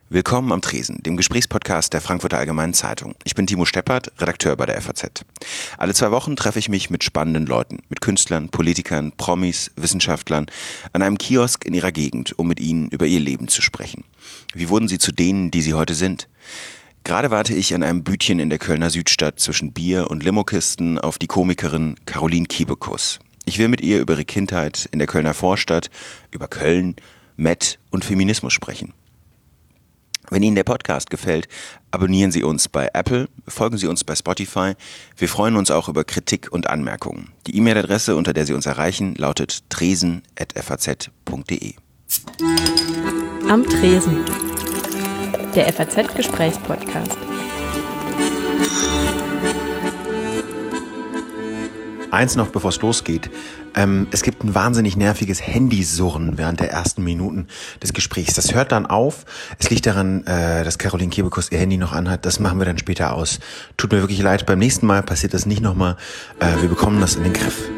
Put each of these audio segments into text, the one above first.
Willkommen am Tresen, dem Gesprächspodcast der Frankfurter Allgemeinen Zeitung. Ich bin Timo Steppert, Redakteur bei der FAZ. Alle 2 Wochen treffe ich mich mit spannenden Leuten, mit Künstlern, Politikern, Promis, Wissenschaftlern an einem Kiosk in ihrer Gegend, um mit ihnen über ihr Leben zu sprechen. Wie wurden sie zu denen, die sie heute sind? Gerade warte ich an einem Bütchen in der Kölner Südstadt zwischen Bier und Limokisten auf die Komikerin Caroline Kebekus. Ich will mit ihr über ihre Kindheit in der Kölner Vorstadt, über Köln, Met und Feminismus sprechen. Wenn Ihnen der Podcast gefällt, abonnieren Sie uns bei Apple, folgen Sie uns bei Spotify. Wir freuen uns auch über Kritik und Anmerkungen. Die E-Mail-Adresse, unter der Sie uns erreichen, lautet tresen@faz.de. Am Tresen, der FAZ-Gesprächspodcast. Eins noch, bevor es losgeht. Es gibt ein wahnsinnig nerviges Handysurren während der ersten Minuten des Gesprächs. Das hört dann auf. Es liegt daran, dass Caroline Kebekus ihr Handy noch anhat. Das machen wir dann später aus. Tut mir wirklich leid. Beim nächsten Mal passiert das nicht nochmal. Wir bekommen das in den Griff.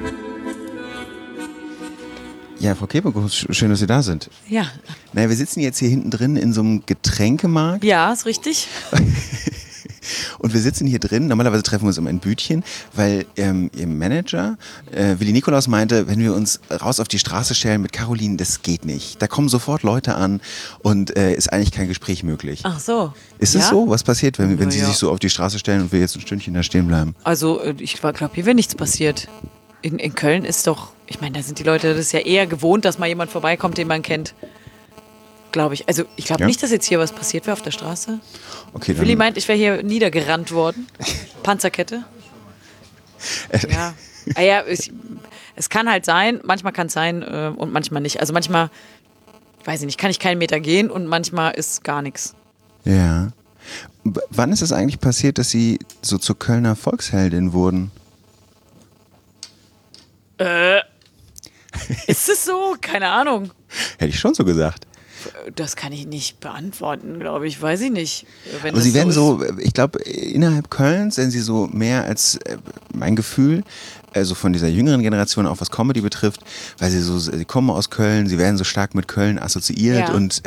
Ja, Frau Kebekus, schön, dass Sie da sind. Ja. Naja, wir sitzen jetzt hier hinten drin in so einem Getränkemarkt. Ja, ist richtig. Und wir sitzen hier drin, normalerweise treffen wir uns um ein Bütchen, weil ihr Manager, Willi Nikolaus, meinte, wenn wir uns raus auf die Straße stellen mit Caroline, das geht nicht. Da kommen sofort Leute an und ist eigentlich kein Gespräch möglich. Ach so. Ist es so? Was passiert, wenn Sie sich so auf die Straße stellen und wir jetzt ein Stündchen da stehen bleiben? Also ich glaube, hier wäre nichts passiert. In Köln ist doch, ich meine, da sind die Leute, das ist ja eher gewohnt, dass mal jemand vorbeikommt, den man kennt. Glaube ich. Also ich glaube nicht, dass jetzt hier was passiert wäre auf der Straße. Okay, dann Willi meint, ich wäre hier niedergerannt worden. Panzerkette. Ja. Es kann halt sein, manchmal kann es sein und manchmal nicht. Also manchmal, weiß ich nicht, kann ich keinen Meter gehen und manchmal ist gar nichts. Ja. Wann ist es eigentlich passiert, dass Sie so zur Kölner Volksheldin wurden? Ist es so? Keine Ahnung. Hätte ich schon so gesagt. Das kann ich nicht beantworten, glaube ich. Weiß ich nicht. Aber Sie werden so, ich glaube, innerhalb Kölns sind Sie so mehr als mein Gefühl, also von dieser jüngeren Generation, auch was Comedy betrifft, weil Sie kommen aus Köln, Sie werden so stark mit Köln assoziiert und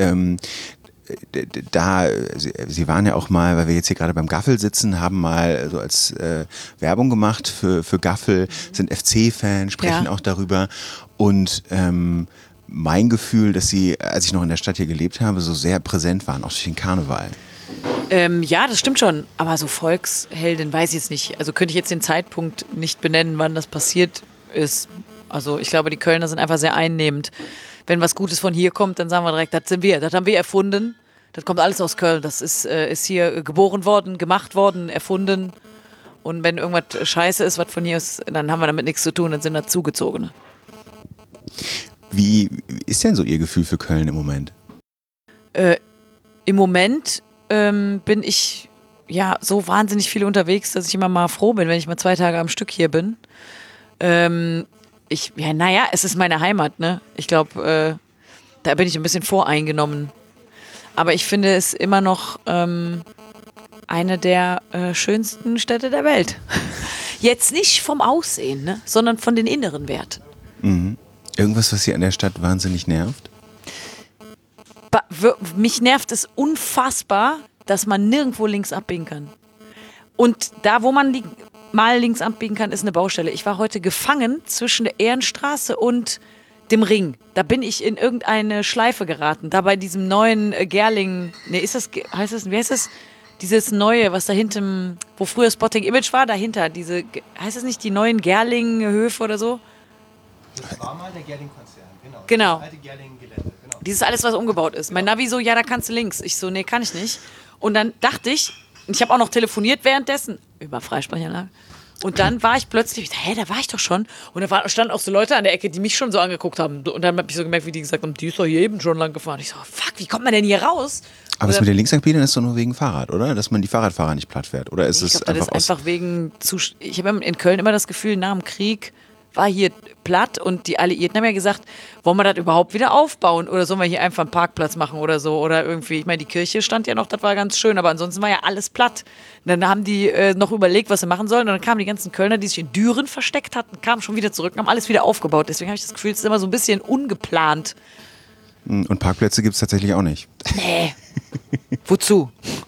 Sie waren ja auch mal, weil wir jetzt hier gerade beim Gaffel sitzen, haben mal so als Werbung gemacht für Gaffel, sind FC-Fan, sprechen auch darüber und mein Gefühl, dass Sie, als ich noch in der Stadt hier gelebt habe, so sehr präsent waren, auch durch den Karneval. Ja, das stimmt schon. Aber so Volksheldin weiß ich jetzt nicht. Also könnte ich jetzt den Zeitpunkt nicht benennen, wann das passiert ist. Also ich glaube, die Kölner sind einfach sehr einnehmend. Wenn was Gutes von hier kommt, dann sagen wir direkt, das sind wir. Das haben wir erfunden. Das kommt alles aus Köln. Das ist hier geboren worden, gemacht worden, erfunden. Und wenn irgendwas scheiße ist, was von hier ist, dann haben wir damit nichts zu tun. Dann sind das Zugezogene. Wie ist denn so Ihr Gefühl für Köln im Moment? Im Moment bin ich ja so wahnsinnig viel unterwegs, dass ich immer mal froh bin, wenn ich mal 2 Tage am Stück hier bin. Es ist meine Heimat, ne? Ich glaube, da bin ich ein bisschen voreingenommen. Aber ich finde es immer noch eine der schönsten Städte der Welt. Jetzt nicht vom Aussehen, ne? Sondern von den inneren Werten. Mhm. Irgendwas, was Sie an der Stadt wahnsinnig nervt? Mich nervt es unfassbar, dass man nirgendwo links abbiegen kann. Und da, wo man mal links abbiegen kann, ist eine Baustelle. Ich war heute gefangen zwischen der Ehrenstraße und dem Ring. Da bin ich in irgendeine Schleife geraten. Da bei diesem neuen Gerling, wie heißt das? Dieses neue, was da hinten, wo früher Spotting Image war, dahinter, heißt das nicht die neuen Gerling-Höfe oder so? Das war mal der Gerling-Konzern, genau. Das alte Gerling-Gelände, genau. Dieses alles, was umgebaut ist. Mein Navi so, ja, da kannst du links. Ich so, nee, kann ich nicht. Und dann dachte ich habe auch noch telefoniert währenddessen, über Freisprechanlage. Und dann war ich plötzlich, da war ich doch schon. Und da standen auch so Leute an der Ecke, die mich schon so angeguckt haben. Und dann habe ich so gemerkt, wie die gesagt haben, die ist doch hier eben schon lang gefahren. Ich so, fuck, wie kommt man denn hier raus? Aber das mit der Linksabbiegen ist doch nur wegen Fahrrad, oder? Dass man die Fahrradfahrer nicht platt fährt. Oder ist es einfach das ist einfach wegen ich habe in Köln immer das Gefühl, nach dem Krieg war hier platt und die Alliierten haben ja gesagt, wollen wir das überhaupt wieder aufbauen oder sollen wir hier einfach einen Parkplatz machen oder so oder irgendwie, ich meine, die Kirche stand ja noch, das war ganz schön, aber ansonsten war ja alles platt. Und dann haben die noch überlegt, was sie machen sollen und dann kamen die ganzen Kölner, die sich in Düren versteckt hatten, kamen schon wieder zurück und haben alles wieder aufgebaut. Deswegen habe ich das Gefühl, es ist immer so ein bisschen ungeplant. Und Parkplätze gibt es tatsächlich auch nicht. Nee. Wozu?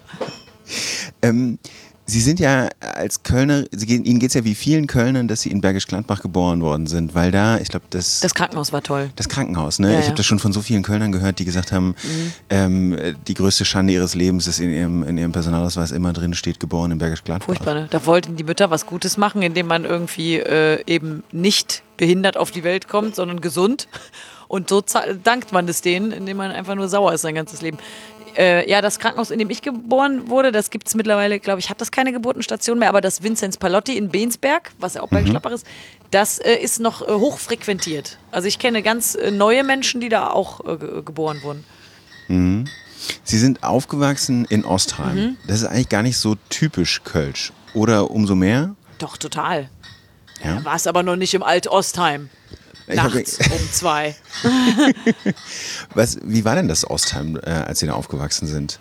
Sie sind ja als Kölner, Ihnen geht es ja wie vielen Kölnern, dass Sie in Bergisch Gladbach geboren worden sind, weil da, ich glaube, das Krankenhaus war toll. Das Krankenhaus, ne? Ja, ich habe das schon von so vielen Kölnern gehört, die gesagt haben, die größte Schande ihres Lebens ist in ihrem Personalausweis immer drin steht, geboren in Bergisch Gladbach. Furchtbar, ne? Da wollten die Mütter was Gutes machen, indem man irgendwie eben nicht behindert auf die Welt kommt, sondern gesund. Und so dankt man es denen, indem man einfach nur sauer ist sein ganzes Leben. Ja, das Krankenhaus, in dem ich geboren wurde, das gibt es mittlerweile, glaube ich, hat das keine Geburtenstation mehr, aber das Vinzenz Palotti in Bensberg, was ja auch Bergisch Gladbach ist, das ist noch hochfrequentiert. Also ich kenne ganz neue Menschen, die da auch geboren wurden. Mhm. Sie sind aufgewachsen in Ostheim. Das ist eigentlich gar nicht so typisch Kölsch. Oder umso mehr? Doch, total. Ja? Da war es aber noch nicht im Alt-Ostheim. Nachts um 2. Wie war denn das Ostheim, als Sie da aufgewachsen sind?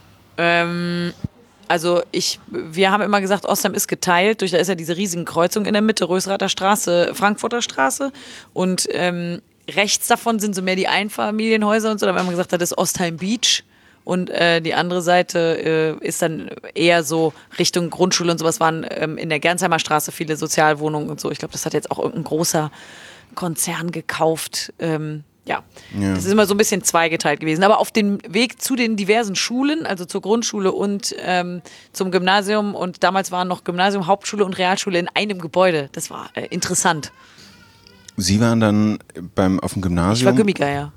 Also wir haben immer gesagt, Ostheim ist geteilt. Da ist ja diese riesigen Kreuzung in der Mitte, Rösrather Straße, Frankfurter Straße. Und rechts davon sind so mehr die Einfamilienhäuser und so. Da haben wir immer gesagt, das ist Ostheim Beach. Und die andere Seite ist dann eher so Richtung Grundschule und sowas. Waren in der Gernsheimer Straße viele Sozialwohnungen und so. Ich glaube, das hat jetzt auch irgendein großer Konzern gekauft. Ja, das ist immer so ein bisschen zweigeteilt gewesen. Aber auf dem Weg zu den diversen Schulen, also zur Grundschule und zum Gymnasium, und damals waren noch Gymnasium, Hauptschule und Realschule in einem Gebäude. Das war interessant. Sie waren dann auf dem Gymnasium? Ich war Gummigeier.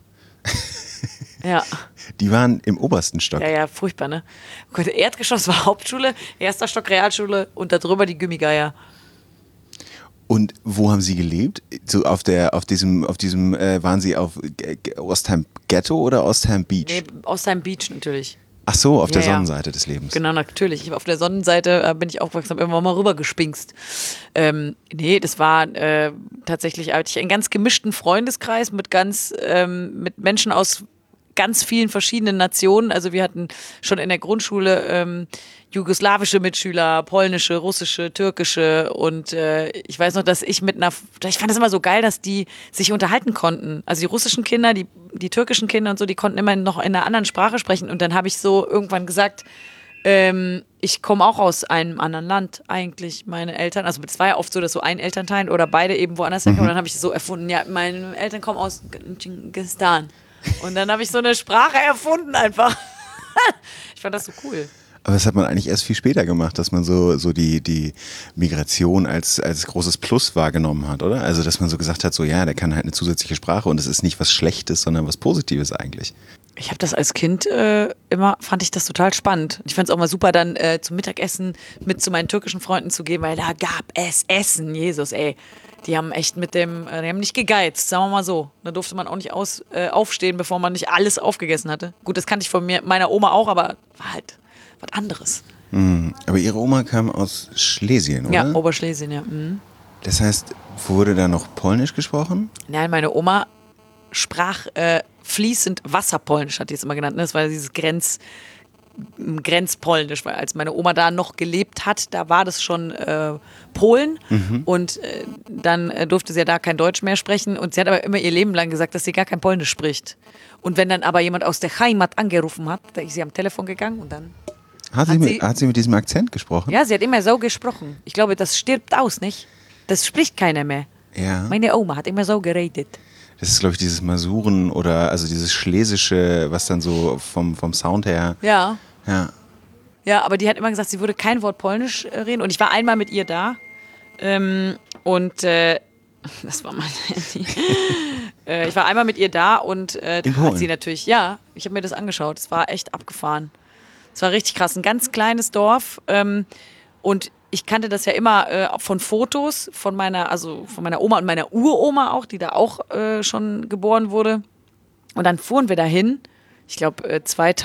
Ja. Die waren im obersten Stock? Ja, furchtbar, ne? Erdgeschoss war Hauptschule, erster Stock Realschule und darüber die Gummigeier. Und wo haben Sie gelebt? So auf diesem, waren Sie auf Ostheim Ghetto oder Ostheim Beach? Nee, Ostheim Beach natürlich. Ach so, auf der Sonnenseite des Lebens. Genau, natürlich. Auf der Sonnenseite bin ich aufgewachsen, habe immer mal rüber gespinkst. Nee, das war tatsächlich einen ganz gemischten Freundeskreis mit mit Menschen aus ganz vielen verschiedenen Nationen. Also wir hatten schon in der Grundschule jugoslawische Mitschüler, polnische, russische, türkische, und ich weiß noch, dass ich fand das immer so geil, dass die sich unterhalten konnten. Also die russischen Kinder, die türkischen Kinder und so, die konnten immer noch in einer anderen Sprache sprechen, und dann habe ich so irgendwann gesagt, ich komme auch aus einem anderen Land eigentlich, meine Eltern. Also es war ja oft so, dass so ein Elternteil oder beide eben woanders herkommen. Und dann habe ich so erfunden, ja, meine Eltern kommen aus Kirgisistan. Und dann habe ich so eine Sprache erfunden einfach. Ich fand das so cool. Aber das hat man eigentlich erst viel später gemacht, dass man so die Migration als großes Plus wahrgenommen hat, oder? Also dass man so gesagt hat, so ja, der kann halt eine zusätzliche Sprache und es ist nicht was Schlechtes, sondern was Positives eigentlich. Ich habe das als Kind fand ich das total spannend. Ich fand es auch mal super, dann zum Mittagessen mit zu meinen türkischen Freunden zu gehen, weil da gab es Essen. Jesus, ey. Die haben echt die haben nicht gegeizt, sagen wir mal so. Da durfte man auch nicht aufstehen, bevor man nicht alles aufgegessen hatte. Gut, das kannte ich von meiner Oma auch, aber war halt was anderes. Aber Ihre Oma kam aus Schlesien, oder? Ja, Oberschlesien, ja. Mhm. Das heißt, wurde da noch Polnisch gesprochen? Nein, meine Oma sprach fließend Wasserpolnisch, hat die es immer genannt. Das war dieses Grenzpolnisch, weil als meine Oma da noch gelebt hat, da war das schon Polen, und dann durfte sie ja da kein Deutsch mehr sprechen, und sie hat aber immer ihr Leben lang gesagt, dass sie gar kein Polnisch spricht. Und wenn dann aber jemand aus der Heimat angerufen hat, da ist sie am Telefon gegangen und dann hat sie mit diesem Akzent gesprochen? Ja, sie hat immer so gesprochen. Ich glaube, das stirbt aus, nicht? Das spricht keiner mehr. Ja. Meine Oma hat immer so geredet. Das ist, glaube ich, dieses Masuren oder also dieses Schlesische, was dann so vom Sound her. Ja. Ja. Ja, aber die hat immer gesagt, sie würde kein Wort Polnisch reden. Und ich war einmal mit ihr da. Das war mein Handy. Ich war einmal mit ihr da und da hat sie natürlich, ja, ich habe mir das angeschaut. Es war echt abgefahren. Es war richtig krass. Ein ganz kleines Dorf. Und ich kannte das ja immer von Fotos von meiner Oma und meiner Uroma auch, die da auch schon geboren wurde. Und dann fuhren wir dahin, ich glaube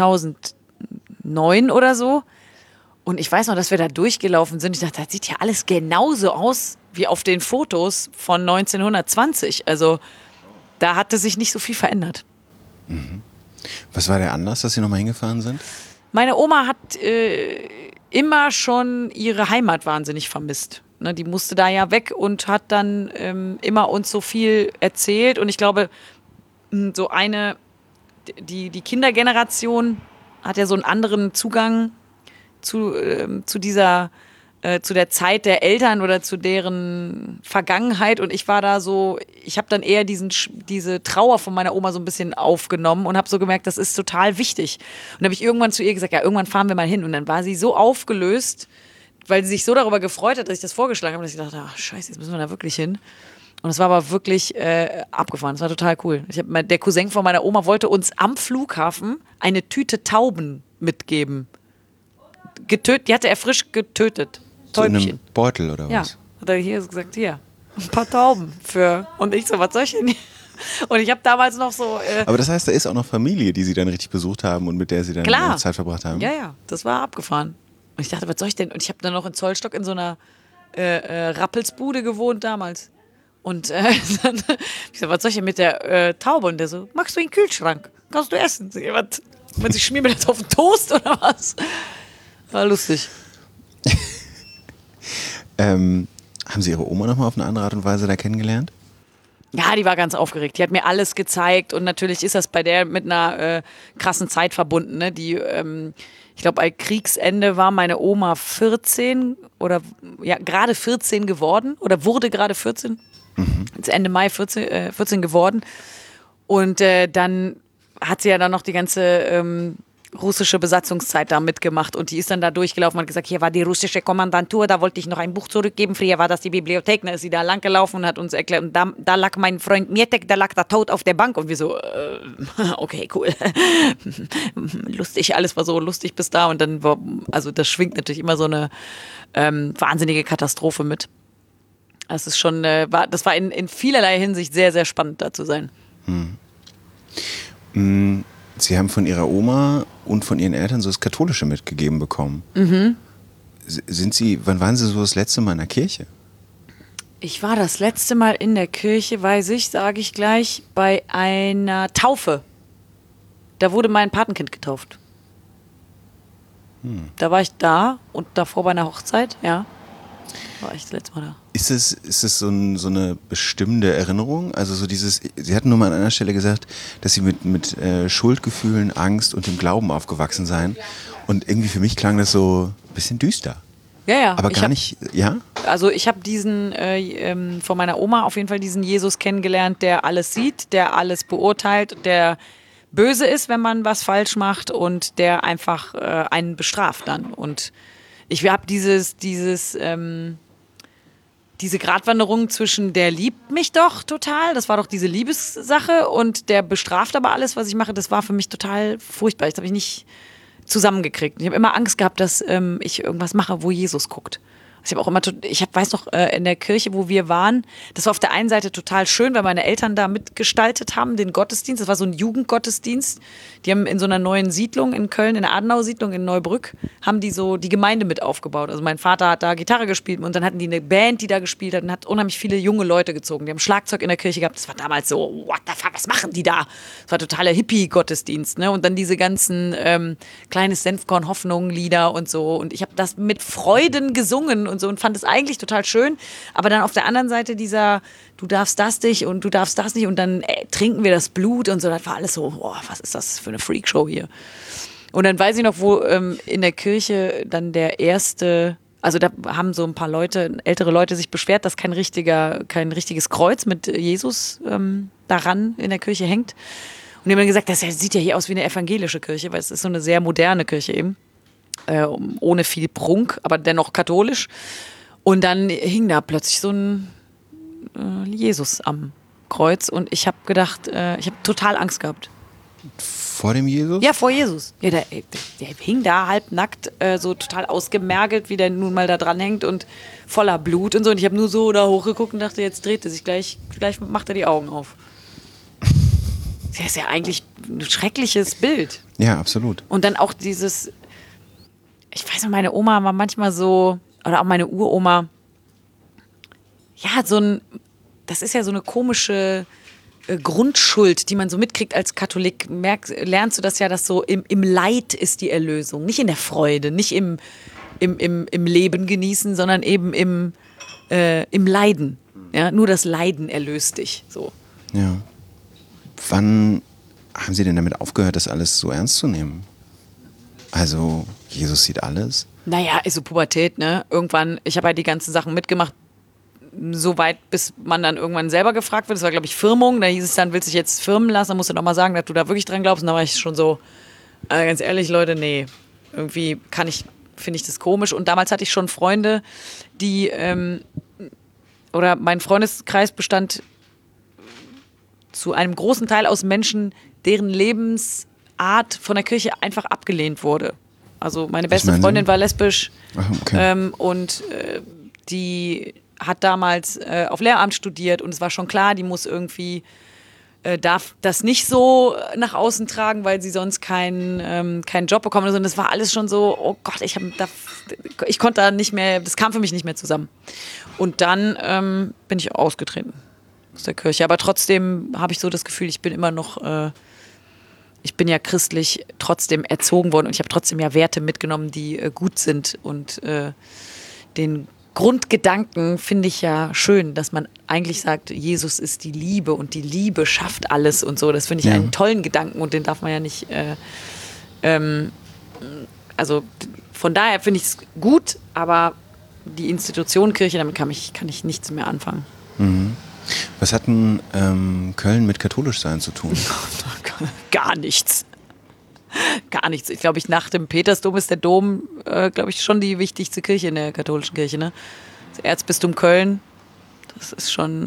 2009 oder so. Und ich weiß noch, dass wir da durchgelaufen sind. Ich dachte, das sieht ja alles genauso aus wie auf den Fotos von 1920. Also da hatte sich nicht so viel verändert. Mhm. Was war der Anlass, dass Sie nochmal hingefahren sind? Meine Oma hat immer schon ihre Heimat wahnsinnig vermisst. Ne, die musste da ja weg und hat dann immer uns so viel erzählt. Und ich glaube, die Kindergeneration hat ja so einen anderen Zugang zu dieser zu der Zeit der Eltern oder zu deren Vergangenheit und ich war da so, ich habe dann eher diese Trauer von meiner Oma so ein bisschen aufgenommen und habe so gemerkt, das ist total wichtig. Und dann habe ich irgendwann zu ihr gesagt, ja, irgendwann fahren wir mal hin und dann war sie so aufgelöst, weil sie sich so darüber gefreut hat, dass ich das vorgeschlagen habe, dass ich dachte, ach scheiße, jetzt müssen wir da wirklich hin. Und es war aber wirklich abgefahren, es war total cool. Der Cousin von meiner Oma wollte uns am Flughafen eine Tüte Tauben mitgeben. Die hatte er frisch getötet. So in Täubchen. einem Beutel oder was? Ja, hat er hier gesagt, hier, ein paar Tauben für. Und ich so, was soll ich denn? Und ich habe damals noch so. Aber das heißt, da ist auch noch Familie, die sie dann richtig besucht haben und mit der sie dann Zeit verbracht haben? Ja, das war abgefahren. Und ich dachte, was soll ich denn? Und ich habe dann noch in Zollstock in so einer Rappelsbude gewohnt damals. Und dann, ich so, was soll ich denn mit der Taube? Und der so, magst du in den Kühlschrank? Kannst du essen? Ich schmier mir das auf den Toast oder was? War lustig. Haben Sie Ihre Oma nochmal auf eine andere Art und Weise da kennengelernt? Ja, die war ganz aufgeregt. Die hat mir alles gezeigt und natürlich ist das bei der mit einer krassen Zeit verbunden. Ne? Ich glaube, bei Kriegsende war meine Oma 14 oder ja gerade 14 geworden oder wurde gerade 14. Jetzt Ende Mai 14 geworden. Und dann hat sie ja dann noch die ganze russische Besatzungszeit da mitgemacht und die ist dann da durchgelaufen und hat gesagt, hier war die russische Kommandantur, da wollte ich noch ein Buch zurückgeben, früher war das die Bibliothek, dann ist sie da lang gelaufen und hat uns erklärt und da lag mein Freund Mietek, der lag da tot auf der Bank und wir so, okay, cool, lustig, alles war so lustig bis da und dann war, also das schwingt natürlich immer so eine wahnsinnige Katastrophe mit. Das ist schon, das war in vielerlei Hinsicht sehr, sehr spannend da zu sein. Sie haben von Ihrer Oma und von Ihren Eltern so das Katholische mitgegeben bekommen. Wann waren Sie so das letzte Mal in der Kirche? Ich war das letzte Mal in der Kirche, sage ich gleich, bei einer Taufe. Da wurde mein Patenkind getauft. Da war ich da und davor bei einer Hochzeit, ja. War ich das letzte Mal da. Ist es so eine bestimmte Erinnerung? Also so dieses, Sie hatten nur mal an einer Stelle gesagt, dass Sie mit Schuldgefühlen, Angst und dem Glauben aufgewachsen seien. Und irgendwie für mich klang das so ein bisschen düster. Ja. Aber gar nicht, ja? Also ich habe diesen, von meiner Oma auf jeden Fall diesen Jesus kennengelernt, der alles sieht, der alles beurteilt, der böse ist, wenn man was falsch macht und der einfach einen bestraft dann. Und ich habe diese Gratwanderung zwischen der liebt mich doch total, das war doch diese Liebessache und der bestraft aber alles, was ich mache, das war für mich total furchtbar. Das habe ich nicht zusammengekriegt. Ich habe immer Angst gehabt, dass ich irgendwas mache, wo Jesus guckt. Ich weiß noch, in der Kirche, wo wir waren, das war auf der einen Seite total schön, weil meine Eltern da mitgestaltet haben, den Gottesdienst. Das war so ein Jugendgottesdienst. Die haben in so einer neuen Siedlung in Köln, in der Adenauer-Siedlung in Neubrück, haben die so die Gemeinde mit aufgebaut. Also mein Vater hat da Gitarre gespielt und dann hatten die eine Band, die da gespielt hat und hat unheimlich viele junge Leute gezogen. Die haben Schlagzeug in der Kirche gehabt. Das war damals so, what the fuck, was machen die da? Das war totaler Hippie-Gottesdienst, ne? Und dann diese ganzen kleines Senfkorn-Hoffnung-Lieder und so. Und ich habe das mit Freuden gesungen und so und fand es eigentlich total schön. Aber dann auf der anderen Seite dieser, du darfst das nicht und du darfst das nicht und dann trinken wir das Blut und so. Das war alles so, boah, was ist das für eine Freakshow hier? Und dann weiß ich noch, wo in der Kirche dann der erste, also da haben so ein paar Leute, ältere Leute sich beschwert, dass kein richtiges Kreuz mit Jesus daran in der Kirche hängt. Und die haben dann gesagt, das sieht ja hier aus wie eine evangelische Kirche, weil es ist so eine sehr moderne Kirche eben. Ohne viel Prunk, aber dennoch katholisch. Und dann hing da plötzlich so ein Jesus am Kreuz und ich habe gedacht, ich habe total Angst gehabt. Vor dem Jesus? Ja, vor Jesus. Ja, der hing da halbnackt, so total ausgemergelt, wie der nun mal da dran hängt und voller Blut und so. Und ich habe nur so da hochgeguckt und dachte, jetzt dreht er sich gleich macht er die Augen auf. Das ist ja eigentlich ein schreckliches Bild. Ja, absolut. Und dann auch dieses, ich weiß noch, meine Oma war manchmal so, oder auch meine Uroma, ja, das ist ja so eine komische Grundschuld, die man so mitkriegt als Katholik. Lernst du das ja, dass so im Leid ist die Erlösung, nicht in der Freude, nicht im Leben genießen, sondern eben im Leiden. Ja, nur das Leiden erlöst dich. So. Ja. Wann haben Sie denn damit aufgehört, das alles so ernst zu nehmen? Also Jesus sieht alles. Naja, also Pubertät, ne? Irgendwann, ich habe halt die ganzen Sachen mitgemacht, so weit, bis man dann irgendwann selber gefragt wird. Das war, glaube ich, Firmung. Da hieß es dann, willst du dich jetzt firmen lassen? Dann musst du nochmal sagen, dass du da wirklich dran glaubst. Und da war ich schon so, ganz ehrlich, Leute, nee. Irgendwie finde ich das komisch. Und damals hatte ich schon Freunde, die, oder mein Freundeskreis bestand zu einem großen Teil aus Menschen, deren Lebensart von der Kirche einfach abgelehnt wurde. Also meine beste Freundin war lesbisch. Ach, okay. Und die hat damals auf Lehramt studiert und es war schon klar, die muss irgendwie, darf das nicht so nach außen tragen, weil sie sonst keinen Job bekommen. Und das war alles schon so, oh Gott, ich konnte da nicht mehr, das kam für mich nicht mehr zusammen. Und dann bin ich ausgetreten aus der Kirche. Aber trotzdem habe ich so das Gefühl, ich bin immer noch, ich bin ja christlich trotzdem erzogen worden und ich habe trotzdem ja Werte mitgenommen, die gut sind. Und den Grundgedanken finde ich ja schön, dass man eigentlich sagt, Jesus ist die Liebe und die Liebe schafft alles und so. Das finde ich einen tollen Gedanken und den darf man ja nicht, also von daher finde ich es gut, aber die Institution Kirche, damit kann ich nichts mehr anfangen. Mhm. Was hat denn Köln mit katholisch sein zu tun? Gar nichts. Gar nichts. Ich glaube, nach dem Petersdom ist der Dom, glaube ich, schon die wichtigste Kirche in der katholischen Kirche. Ne? Das Erzbistum Köln, das ist schon,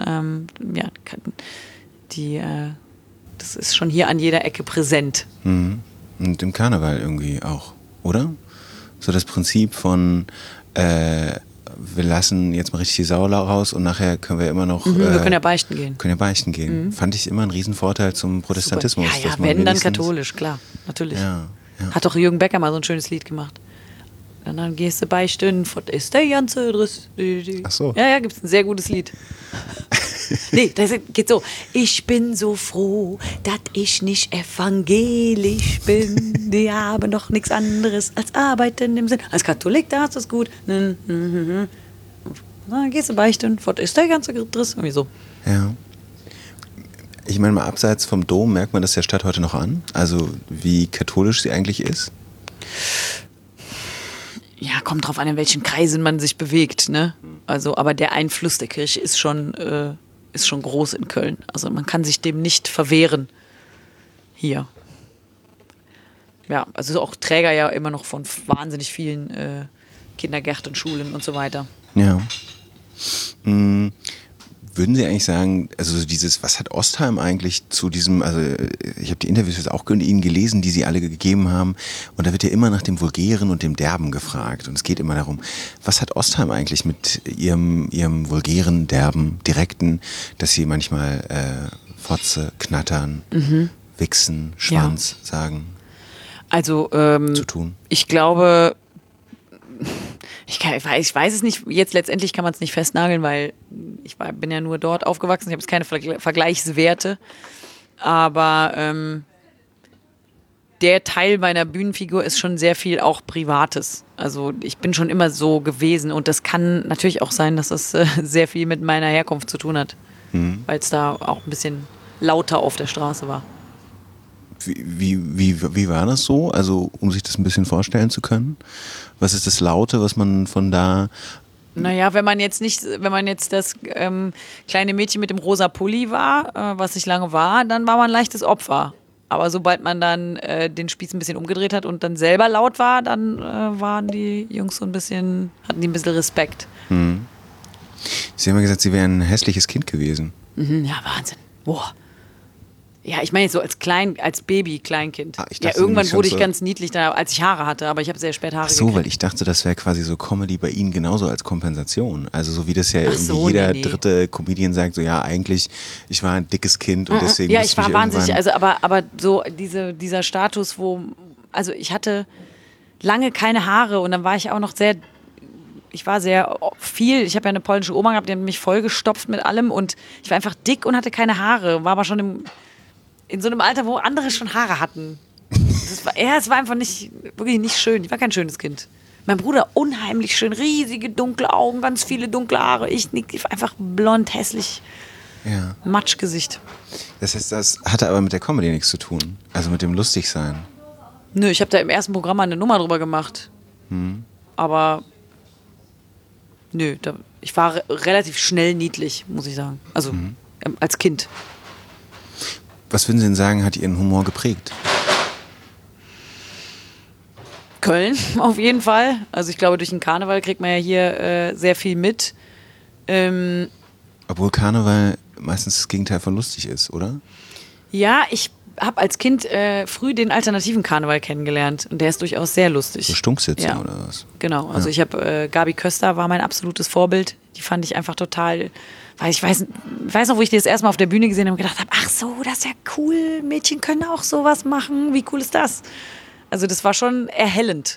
das ist schon hier an jeder Ecke präsent. Mhm. Und im Karneval irgendwie auch, oder? So das Prinzip von, wir lassen jetzt mal richtig die Sau raus und nachher können wir immer noch... wir können ja beichten gehen. Fand ich immer einen Riesenvorteil zum Protestantismus. Super. Ja, wenn dann katholisch, klar, natürlich. Ja. Hat doch Jürgen Becker mal so ein schönes Lied gemacht. Und dann gehst du beichten, was ist der ganze Driss. Ach so. Ja, gibt's ein sehr gutes Lied. Nee, das geht so. Ich bin so froh, dass ich nicht evangelisch bin. Die haben doch nichts anderes als arbeiten im Sinn. Als Katholik, da hast du es gut. Dann gehst du beichten, was ist der ganze Driss. Irgendwie so. Ja. Ich meine, mal abseits vom Dom merkt man das der Stadt heute noch an? Also wie katholisch sie eigentlich ist? Ja, kommt drauf an, in welchen Kreisen man sich bewegt, ne? Also, aber der Einfluss der Kirche ist schon groß in Köln. Also man kann sich dem nicht verwehren hier. Ja, also auch Träger ja immer noch von wahnsinnig vielen Kindergärten, Schulen und so weiter. Ja. Würden Sie eigentlich sagen, also was hat Ostheim eigentlich zu diesem, also ich habe die Interviews jetzt auch Ihnen gelesen, die Sie alle gegeben haben, und da wird ja immer nach dem Vulgären und dem Derben gefragt und es geht immer darum, was hat Ostheim eigentlich mit ihrem vulgären, derben, direkten, dass Sie manchmal Fotze, Knattern, Wichsen, Schwanz sagen? Also zu tun? Ich glaube, ich weiß es nicht, jetzt letztendlich kann man es nicht festnageln, weil bin ja nur dort aufgewachsen, ich habe jetzt keine Vergleichswerte, aber der Teil meiner Bühnenfigur ist schon sehr viel auch Privates. Also ich bin schon immer so gewesen und das kann natürlich auch sein, dass es sehr viel mit meiner Herkunft zu tun hat, weil es da auch ein bisschen lauter auf der Straße war. Wie war das so? Also, um sich das ein bisschen vorstellen zu können? Was ist das Laute, was man von da... Naja, wenn man jetzt das kleine Mädchen mit dem rosa Pulli war, was ich lange war, dann war man ein leichtes Opfer. Aber sobald man dann den Spieß ein bisschen umgedreht hat und dann selber laut war, dann waren die Jungs hatten die ein bisschen Respekt. Sie haben ja gesagt, Sie wären ein hässliches Kind gewesen. Ja, Wahnsinn. Boah. Ja, ich meine so als Baby, Kleinkind. Ja, irgendwann wurde ich ganz niedlich, als ich Haare hatte, aber ich habe sehr spät Haare gekriegt. Weil ich dachte, das wäre quasi so Comedy bei Ihnen genauso als Kompensation. Also so wie das ja irgendwie jeder dritte Comedian sagt, so ja, eigentlich, ich war ein dickes Kind und deswegen ja, ich war wahnsinnig, also aber so dieser Status, also ich hatte lange keine Haare und dann war ich auch noch ich war sehr viel, ich habe ja eine polnische Oma gehabt, die hat mich vollgestopft mit allem und ich war einfach dick und hatte keine Haare, war aber schon in so einem Alter, wo andere schon Haare hatten. Es war einfach wirklich nicht schön. Ich war kein schönes Kind. Mein Bruder unheimlich schön, riesige dunkle Augen, ganz viele dunkle Haare. Ich war einfach blond, hässlich, Matschgesicht. Das heißt, das hatte aber mit der Comedy nichts zu tun. Also mit dem Lustigsein. Nö, ich habe da im ersten Programm mal eine Nummer drüber gemacht. Aber nö, ich war relativ schnell niedlich, muss ich sagen. Also als Kind. Was würden Sie denn sagen, hat Ihren Humor geprägt? Köln auf jeden Fall. Also ich glaube, durch den Karneval kriegt man ja hier sehr viel mit. Obwohl Karneval meistens das Gegenteil von lustig ist, oder? Ja, ich habe als Kind früh den alternativen Karneval kennengelernt und der ist durchaus sehr lustig. So Stunksitzung Ja. oder was? Genau, also ich habe Gabi Köster war mein absolutes Vorbild. Die fand ich einfach total, weil ich weiß noch, wo ich die das erste Mal auf der Bühne gesehen habe und gedacht habe, ach so, das ist ja cool, Mädchen können auch sowas machen, wie cool ist das? Also das war schon erhellend.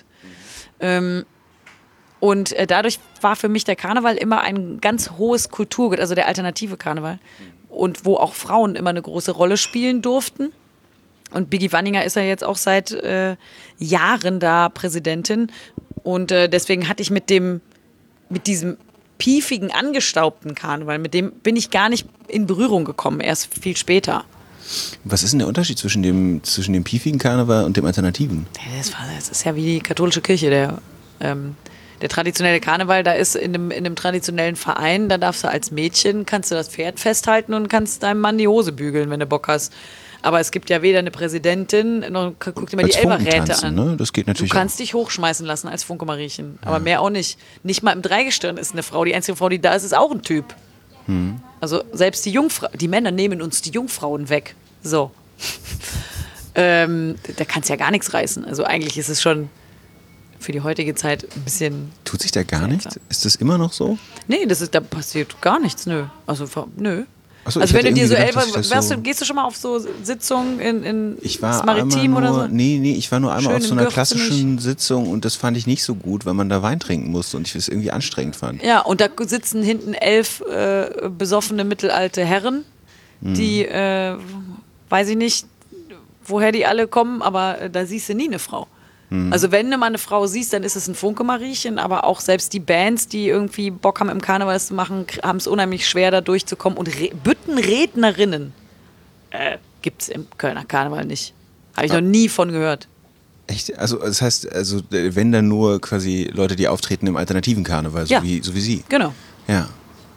Und dadurch war für mich der Karneval immer ein ganz hohes Kulturgut, also der alternative Karneval. Und wo auch Frauen immer eine große Rolle spielen durften. Und Biggie Wanninger ist ja jetzt auch seit Jahren da Präsidentin. Und deswegen hatte ich mit diesem piefigen, angestaubten Karneval, mit dem bin ich gar nicht in Berührung gekommen, erst viel später. Was ist denn der Unterschied zwischen dem piefigen Karneval und dem alternativen? Das ist ja wie die katholische Kirche, der traditionelle Karneval, da ist in einem traditionellen Verein, da darfst du als Mädchen, kannst du das Pferd festhalten und kannst deinem Mann die Hose bügeln, wenn du Bock hast. Aber es gibt ja weder eine Präsidentin, noch guck dir mal die Als Elberräte Funkentanzen, an. ne? Das geht natürlich Du kannst dich hochschmeißen lassen als Funke-Mariechen, aber mehr auch nicht. Nicht mal im Dreigestirn ist eine Frau, die einzige Frau, die da ist, ist auch ein Typ. Also selbst die Männer nehmen uns die Jungfrauen weg. So. Da kannst du ja gar nichts reißen. Also eigentlich ist es schon für die heutige Zeit ein bisschen... Tut sich da gar nichts? Ist das immer noch so? Nee, da passiert gar nichts, nö. Also, nö. Achso, Also ich wenn du hätte dir so irgendwie gedacht, dass ich das gehst du schon mal auf so Sitzungen in Ich war das Maritim einmal oder nur, so? Nee, ich war nur einmal Schön auf so in einer Gürzenich. klassischen Sitzung und das fand ich nicht so gut, weil man da Wein trinken musste und ich es irgendwie anstrengend fand. Ja, und da sitzen hinten 11 besoffene mittelalte Herren, die, weiß ich nicht, woher die alle kommen, aber da siehst du nie eine Frau. Also wenn du mal eine Frau siehst, dann ist es ein Funke-Mariechen, aber auch selbst die Bands, die irgendwie Bock haben, im Karneval das zu machen, haben es unheimlich schwer, da durchzukommen. Und Büttenrednerinnen gibt es im Kölner Karneval nicht. Habe ich noch nie von gehört. Echt? Also das heißt, wenn dann nur quasi Leute, die auftreten im alternativen Karneval, so Ja. wie Sie. Genau. Ja.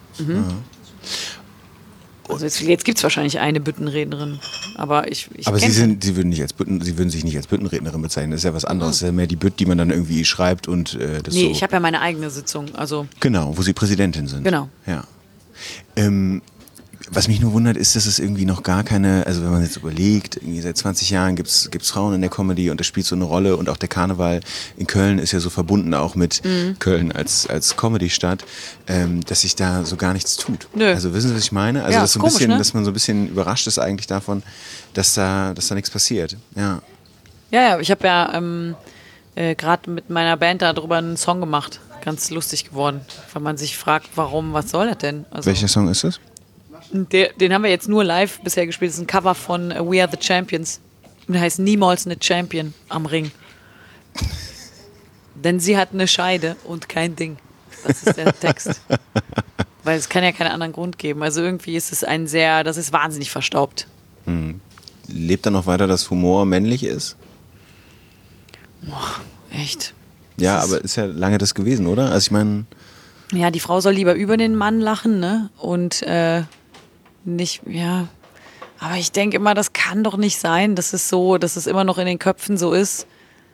Also jetzt gibt es wahrscheinlich eine Büttenrednerin, aber ich Aber kenn Sie würden sich nicht als Büttenrednerin bezeichnen. Das ist ja was anderes. Das ist ja mehr die Bütt, die man dann irgendwie schreibt und das Nee, so. ich habe ja meine eigene Sitzung. Also Genau, wo Sie Präsidentin sind. Genau. Ja. Was mich nur wundert, ist, dass es irgendwie noch gar keine, also wenn man jetzt überlegt, irgendwie seit 20 Jahren gibt's Frauen in der Comedy und das spielt so eine Rolle und auch der Karneval in Köln ist ja so verbunden auch mit Köln als Comedy-Stadt, dass sich da so gar nichts tut. Nö. Also wissen Sie, was ich meine? Also Ja, dass, so ein komisch, bisschen, ne? dass man so ein bisschen überrascht ist eigentlich davon, dass da nichts passiert. Ja. Ja, ich habe ja gerade mit meiner Band darüber einen Song gemacht. Ganz lustig geworden, weil man sich fragt, warum, was soll das denn? Also, Welcher Song ist das? den haben wir jetzt nur live bisher gespielt. Das ist ein Cover von We Are the Champions. Und der heißt Niemals eine Champion am Ring. Denn sie hat eine Scheide und kein Ding. Das ist der Text. Weil es kann ja keinen anderen Grund geben. Also irgendwie ist es das ist wahnsinnig verstaubt. Lebt da noch weiter, dass Humor männlich ist? Echt. Ja, Das ist- aber ist ja lange das gewesen, oder? Also ich meine, Ja, die Frau soll lieber über den Mann lachen, ne? Und nicht, ja. Aber ich denke immer, das kann doch nicht sein, dass es immer noch in den Köpfen so ist.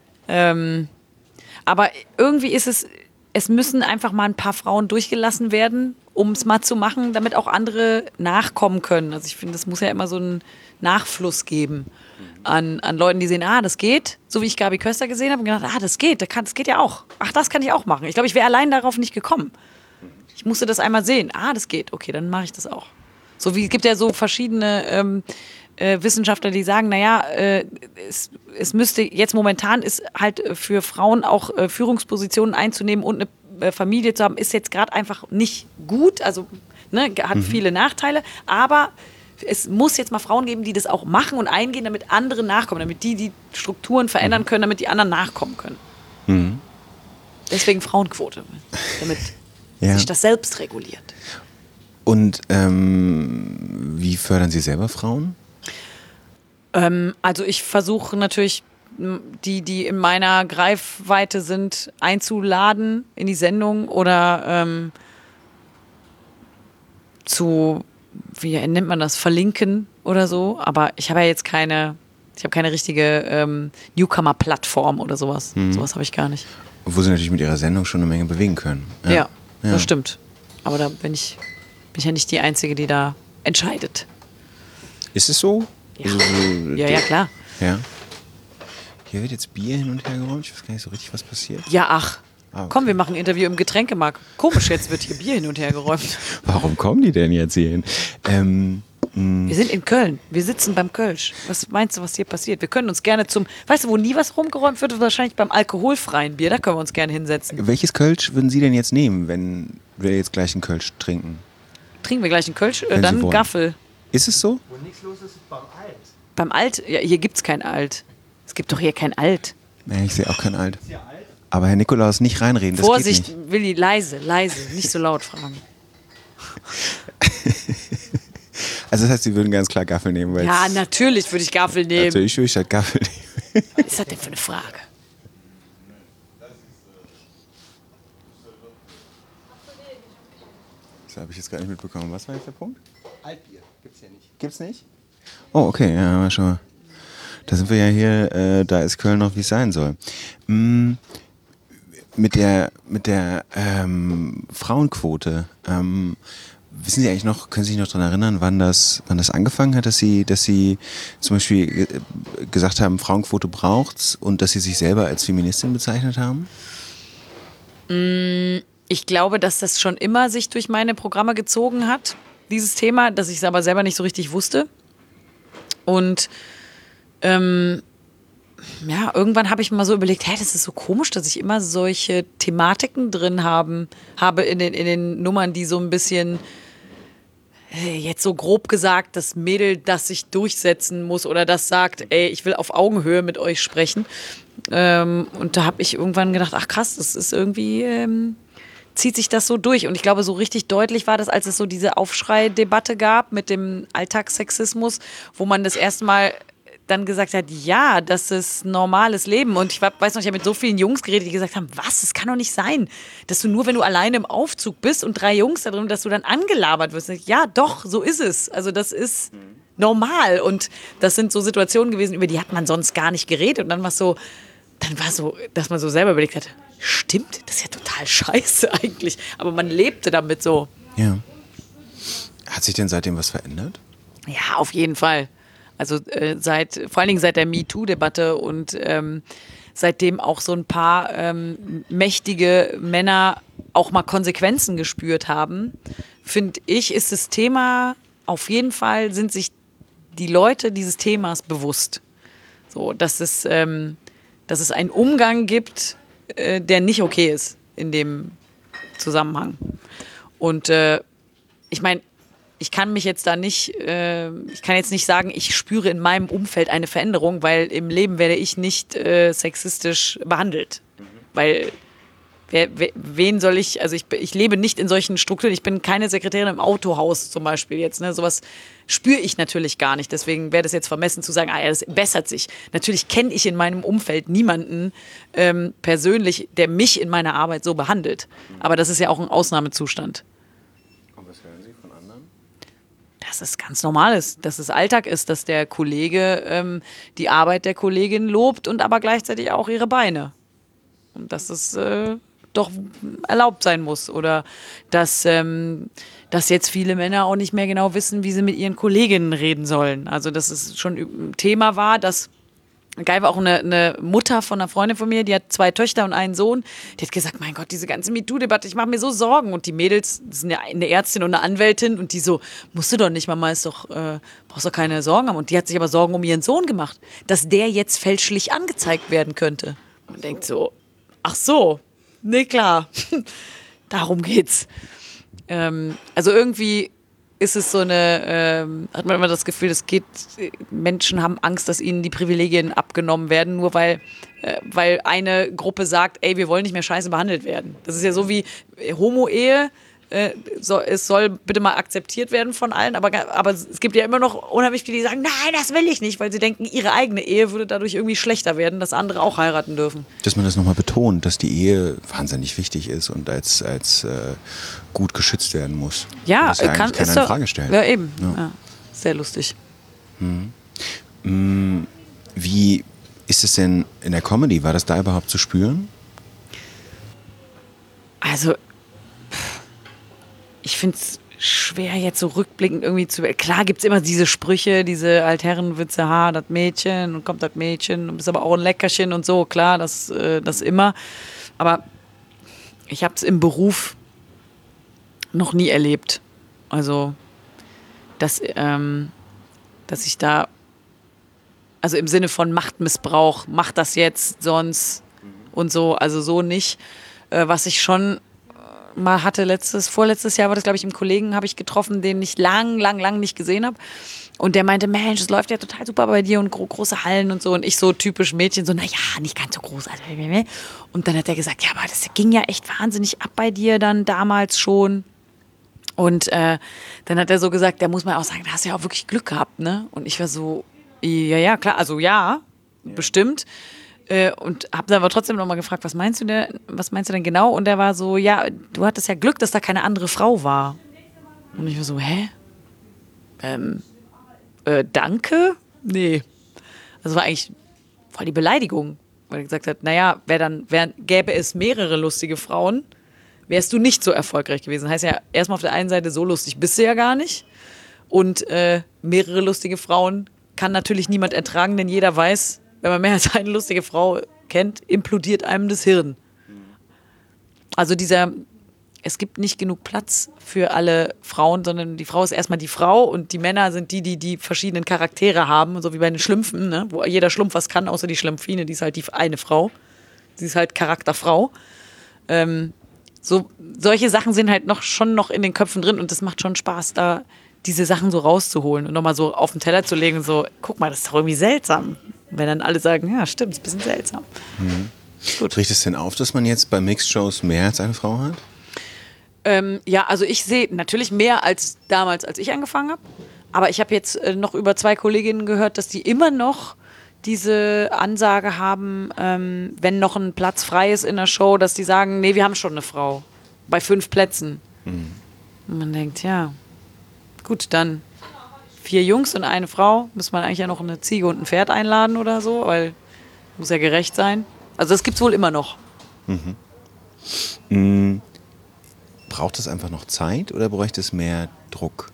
Aber irgendwie ist es müssen einfach mal ein paar Frauen durchgelassen werden, um es mal zu machen, damit auch andere nachkommen können. Also ich finde, es muss ja immer so einen Nachfluss geben an Leuten, die sehen, das geht. So wie ich Gabi Köster gesehen habe und gedacht, das geht, das geht ja auch. Ach, das kann ich auch machen. Ich glaube, ich wäre allein darauf nicht gekommen. Ich musste das einmal sehen. Das geht. Okay, dann mache ich das auch. So wie es gibt ja so verschiedene Wissenschaftler, die sagen, es müsste jetzt momentan ist halt für Frauen auch Führungspositionen einzunehmen und eine Familie zu haben, ist jetzt gerade einfach nicht gut. Also hat viele Nachteile, aber es muss jetzt mal Frauen geben, die das auch machen und eingehen, damit andere nachkommen, damit die Strukturen verändern können, damit die anderen nachkommen können. Deswegen Frauenquote, damit sich das selbst reguliert. Und wie fördern Sie selber Frauen? Also ich versuche natürlich die in meiner Greifweite sind, einzuladen in die Sendung oder wie nennt man das, verlinken oder so. Aber ich habe ja jetzt keine richtige Newcomer-Plattform oder sowas. Sowas habe ich gar nicht. Obwohl sie natürlich mit ihrer Sendung schon eine Menge bewegen können. Ja, das stimmt. Aber da bin ich ja nicht die Einzige, die da entscheidet. Ist es so? Ja, Also ja, klar. Ja. Hier wird jetzt Bier hin und her geräumt. Ich weiß gar nicht so richtig, was passiert. Ja, ach. Okay. Komm, wir machen ein Interview im Getränkemarkt. Komisch, jetzt wird hier Bier hin und her geräumt. Warum kommen die denn jetzt hier hin? Wir sind in Köln. Wir sitzen beim Kölsch. Was meinst du, was hier passiert? Wir können uns gerne weißt du, wo nie was rumgeräumt wird? Wahrscheinlich beim alkoholfreien Bier. Da können wir uns gerne hinsetzen. Welches Kölsch würden Sie denn jetzt nehmen, wenn wir jetzt gleich einen Kölsch trinken? Trinken wir gleich einen Kölsch? Wenn Sie Dann wollen. Gaffel. Ist es so? Wo nichts los ist beim Alt. Beim Alt? Ja, hier gibt's kein Alt. Es gibt doch hier kein Alt. Nee, ich sehe auch kein Alt. Ist ja alt. Aber Herr Nikolaus, nicht reinreden, das Vorsicht, geht nicht. Willi, leise, nicht so laut fragen. Also das heißt, Sie würden ganz klar Gaffel nehmen, weil Ja, natürlich würde ich Gaffel nehmen. also ich würde statt Gaffel nehmen. Was ist das denn für eine Frage? Das habe ich jetzt gar nicht mitbekommen. Was war jetzt der Punkt? Altbier gibt's ja nicht. Gibt's nicht? Oh, okay, ja, mal schon. Da sind wir ja hier, da ist Köln noch, wie es sein soll. Mit der Frauenquote, wissen Sie eigentlich noch, können Sie sich noch daran erinnern, wann das angefangen hat, dass Sie zum Beispiel gesagt haben, Frauenquote braucht's und dass Sie sich selber als Feministin bezeichnet haben? Ich glaube, dass das schon immer sich durch meine Programme gezogen hat, dieses Thema, dass ich es aber selber nicht so richtig wusste. Und ja, irgendwann habe ich mal so überlegt, das ist so komisch, dass ich immer solche Thematiken drin habe in den Nummern, die so ein bisschen, jetzt so grob gesagt, das Mädel, das sich durchsetzen muss oder das sagt, ich will auf Augenhöhe mit euch sprechen. Und da habe ich irgendwann gedacht, ach krass, das ist irgendwie, zieht sich das so durch. Und ich glaube, so richtig deutlich war das, als es so diese Aufschrei-Debatte gab mit dem Alltagssexismus, wo man das erste Mal dann gesagt hat, ja, das ist normales Leben. Und ich weiß noch, ich habe mit so vielen Jungs geredet, die gesagt haben, was, das kann doch nicht sein, dass du nur, wenn du alleine im Aufzug bist und 3 Jungs da drin, dass du dann angelabert wirst. Ja, doch, so ist es. Also das ist normal. Und das sind so Situationen gewesen, über die hat man sonst gar nicht geredet. Und dann war so, dass man so selber überlegt hat, stimmt, das ist ja total scheiße eigentlich. Aber man lebte damit so. Ja. Hat sich denn seitdem was verändert? Ja, auf jeden Fall. Also vor allen Dingen seit der MeToo-Debatte und seitdem auch so ein paar mächtige Männer auch mal Konsequenzen gespürt haben, finde ich, ist das Thema, auf jeden Fall sind sich die Leute dieses Themas bewusst. So, dass es einen Umgang gibt, der nicht okay ist in dem Zusammenhang. Und ich meine, ich kann jetzt nicht sagen, ich spüre in meinem Umfeld eine Veränderung, weil im Leben werde ich nicht sexistisch behandelt. Weil wen soll ich, also ich lebe nicht in solchen Strukturen, ich bin keine Sekretärin im Autohaus zum Beispiel jetzt, ne? Sowas spüre ich natürlich gar nicht, deswegen wäre das jetzt vermessen zu sagen, das bessert sich. Natürlich kenne ich in meinem Umfeld niemanden persönlich, der mich in meiner Arbeit so behandelt, aber das ist ja auch ein Ausnahmezustand. Und was hören Sie von anderen? Dass es ganz normal ist, dass es Alltag ist, dass der Kollege die Arbeit der Kollegin lobt und aber gleichzeitig auch ihre Beine. Und dass es doch erlaubt sein muss. Oder dass jetzt viele Männer auch nicht mehr genau wissen, wie sie mit ihren Kolleginnen reden sollen. Also dass es schon ein Thema war, dass geil war auch eine Mutter von einer Freundin von mir, die hat 2 Töchter und einen Sohn. Die hat gesagt, mein Gott, diese ganze MeToo-Debatte, ich mache mir so Sorgen. Und die Mädels, das sind ja eine Ärztin und eine Anwältin und die so, musst du doch nicht, Mama, brauchst doch keine Sorgen haben. Und die hat sich aber Sorgen um ihren Sohn gemacht, dass der jetzt fälschlich angezeigt werden könnte. Man denkt so, ach so, nee, klar, darum geht's. Also irgendwie ist es so hat man immer das Gefühl, Menschen haben Angst, dass ihnen die Privilegien abgenommen werden, nur weil eine Gruppe sagt, wir wollen nicht mehr scheiße behandelt werden. Das ist ja so wie Homo-Ehe, es soll bitte mal akzeptiert werden von allen, aber es gibt ja immer noch unheimlich viele, die sagen, nein, das will ich nicht, weil sie denken, ihre eigene Ehe würde dadurch irgendwie schlechter werden, dass andere auch heiraten dürfen. Dass man das nochmal betont, dass die Ehe wahnsinnig wichtig ist und als gut geschützt werden muss. Ja, das keiner in Frage stellen. Ja, eben. Ja, sehr lustig. Wie ist es denn in der Comedy? War das da überhaupt zu spüren? Also, ich finde es schwer, jetzt so rückblickend irgendwie zu... Klar gibt es immer diese Sprüche, diese Altherrenwitze, das Mädchen und kommt das Mädchen, du bist aber auch ein Leckerchen und so, klar, das immer. Aber ich habe es im Beruf noch nie erlebt. Also, dass ich da... Also im Sinne von Machtmissbrauch, mach das jetzt, sonst und so, also so nicht. Was ich schon mal hatte vorletztes Jahr war das, glaube ich, im Kollegen habe ich getroffen, den ich lang nicht gesehen habe. Und der meinte, Mensch, es läuft ja total super bei dir und große Hallen und so. Und ich so typisch Mädchen, so, naja, nicht ganz so groß. Und dann hat er gesagt, ja, aber das ging ja echt wahnsinnig ab bei dir dann damals schon. Und dann hat er so gesagt, da muss man auch sagen, da hast du ja auch wirklich Glück gehabt, ne? Und ich war so, ja, klar, also ja, bestimmt. Und habe dann aber trotzdem nochmal gefragt, was meinst du denn genau? Und er war so, ja, du hattest ja Glück, dass da keine andere Frau war. Und ich war so, hä? Danke? Nee. Das war eigentlich voll die Beleidigung. Weil er gesagt hat, naja, gäbe es mehrere lustige Frauen, wärst du nicht so erfolgreich gewesen. Heißt ja, erstmal auf der einen Seite, so lustig bist du ja gar nicht. Und mehrere lustige Frauen kann natürlich niemand ertragen, denn jeder weiß, wenn man mehr als eine lustige Frau kennt, implodiert einem das Hirn. Also es gibt nicht genug Platz für alle Frauen, sondern die Frau ist erstmal die Frau und die Männer sind die verschiedenen Charaktere haben, so wie bei den Schlümpfen, ne? Wo jeder Schlumpf was kann, außer die Schlumpfine, die ist halt die eine Frau. Sie ist halt Charakterfrau. Solche Sachen sind halt schon noch in den Köpfen drin und das macht schon Spaß, da diese Sachen so rauszuholen und nochmal so auf den Teller zu legen und so, guck mal, das ist doch irgendwie seltsam. Und wenn dann alle sagen, ja, stimmt, ist ein bisschen seltsam. Gut. Riecht es denn auf, dass man jetzt bei Mixed-Shows mehr als eine Frau hat? Ja, also ich sehe natürlich mehr als damals, als ich angefangen habe. Aber ich habe jetzt noch über 2 Kolleginnen gehört, dass die immer noch diese Ansage haben, wenn noch ein Platz frei ist in der Show, dass die sagen, nee, wir haben schon eine Frau. Bei 5 Plätzen. Und man denkt, ja, gut, dann 4 Jungs und eine Frau. Muss man eigentlich ja noch eine Ziege und ein Pferd einladen oder so, weil muss ja gerecht sein. Also das gibt's wohl immer noch. Braucht es einfach noch Zeit oder bräuchte es mehr Druck?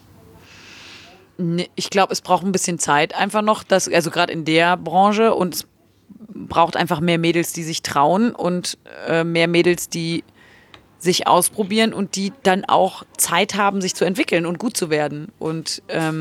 Nee, ich glaube, es braucht ein bisschen Zeit einfach noch, also gerade in der Branche, und es braucht einfach mehr Mädels, die sich trauen und mehr Mädels, die sich ausprobieren und die dann auch Zeit haben, sich zu entwickeln und gut zu werden. Und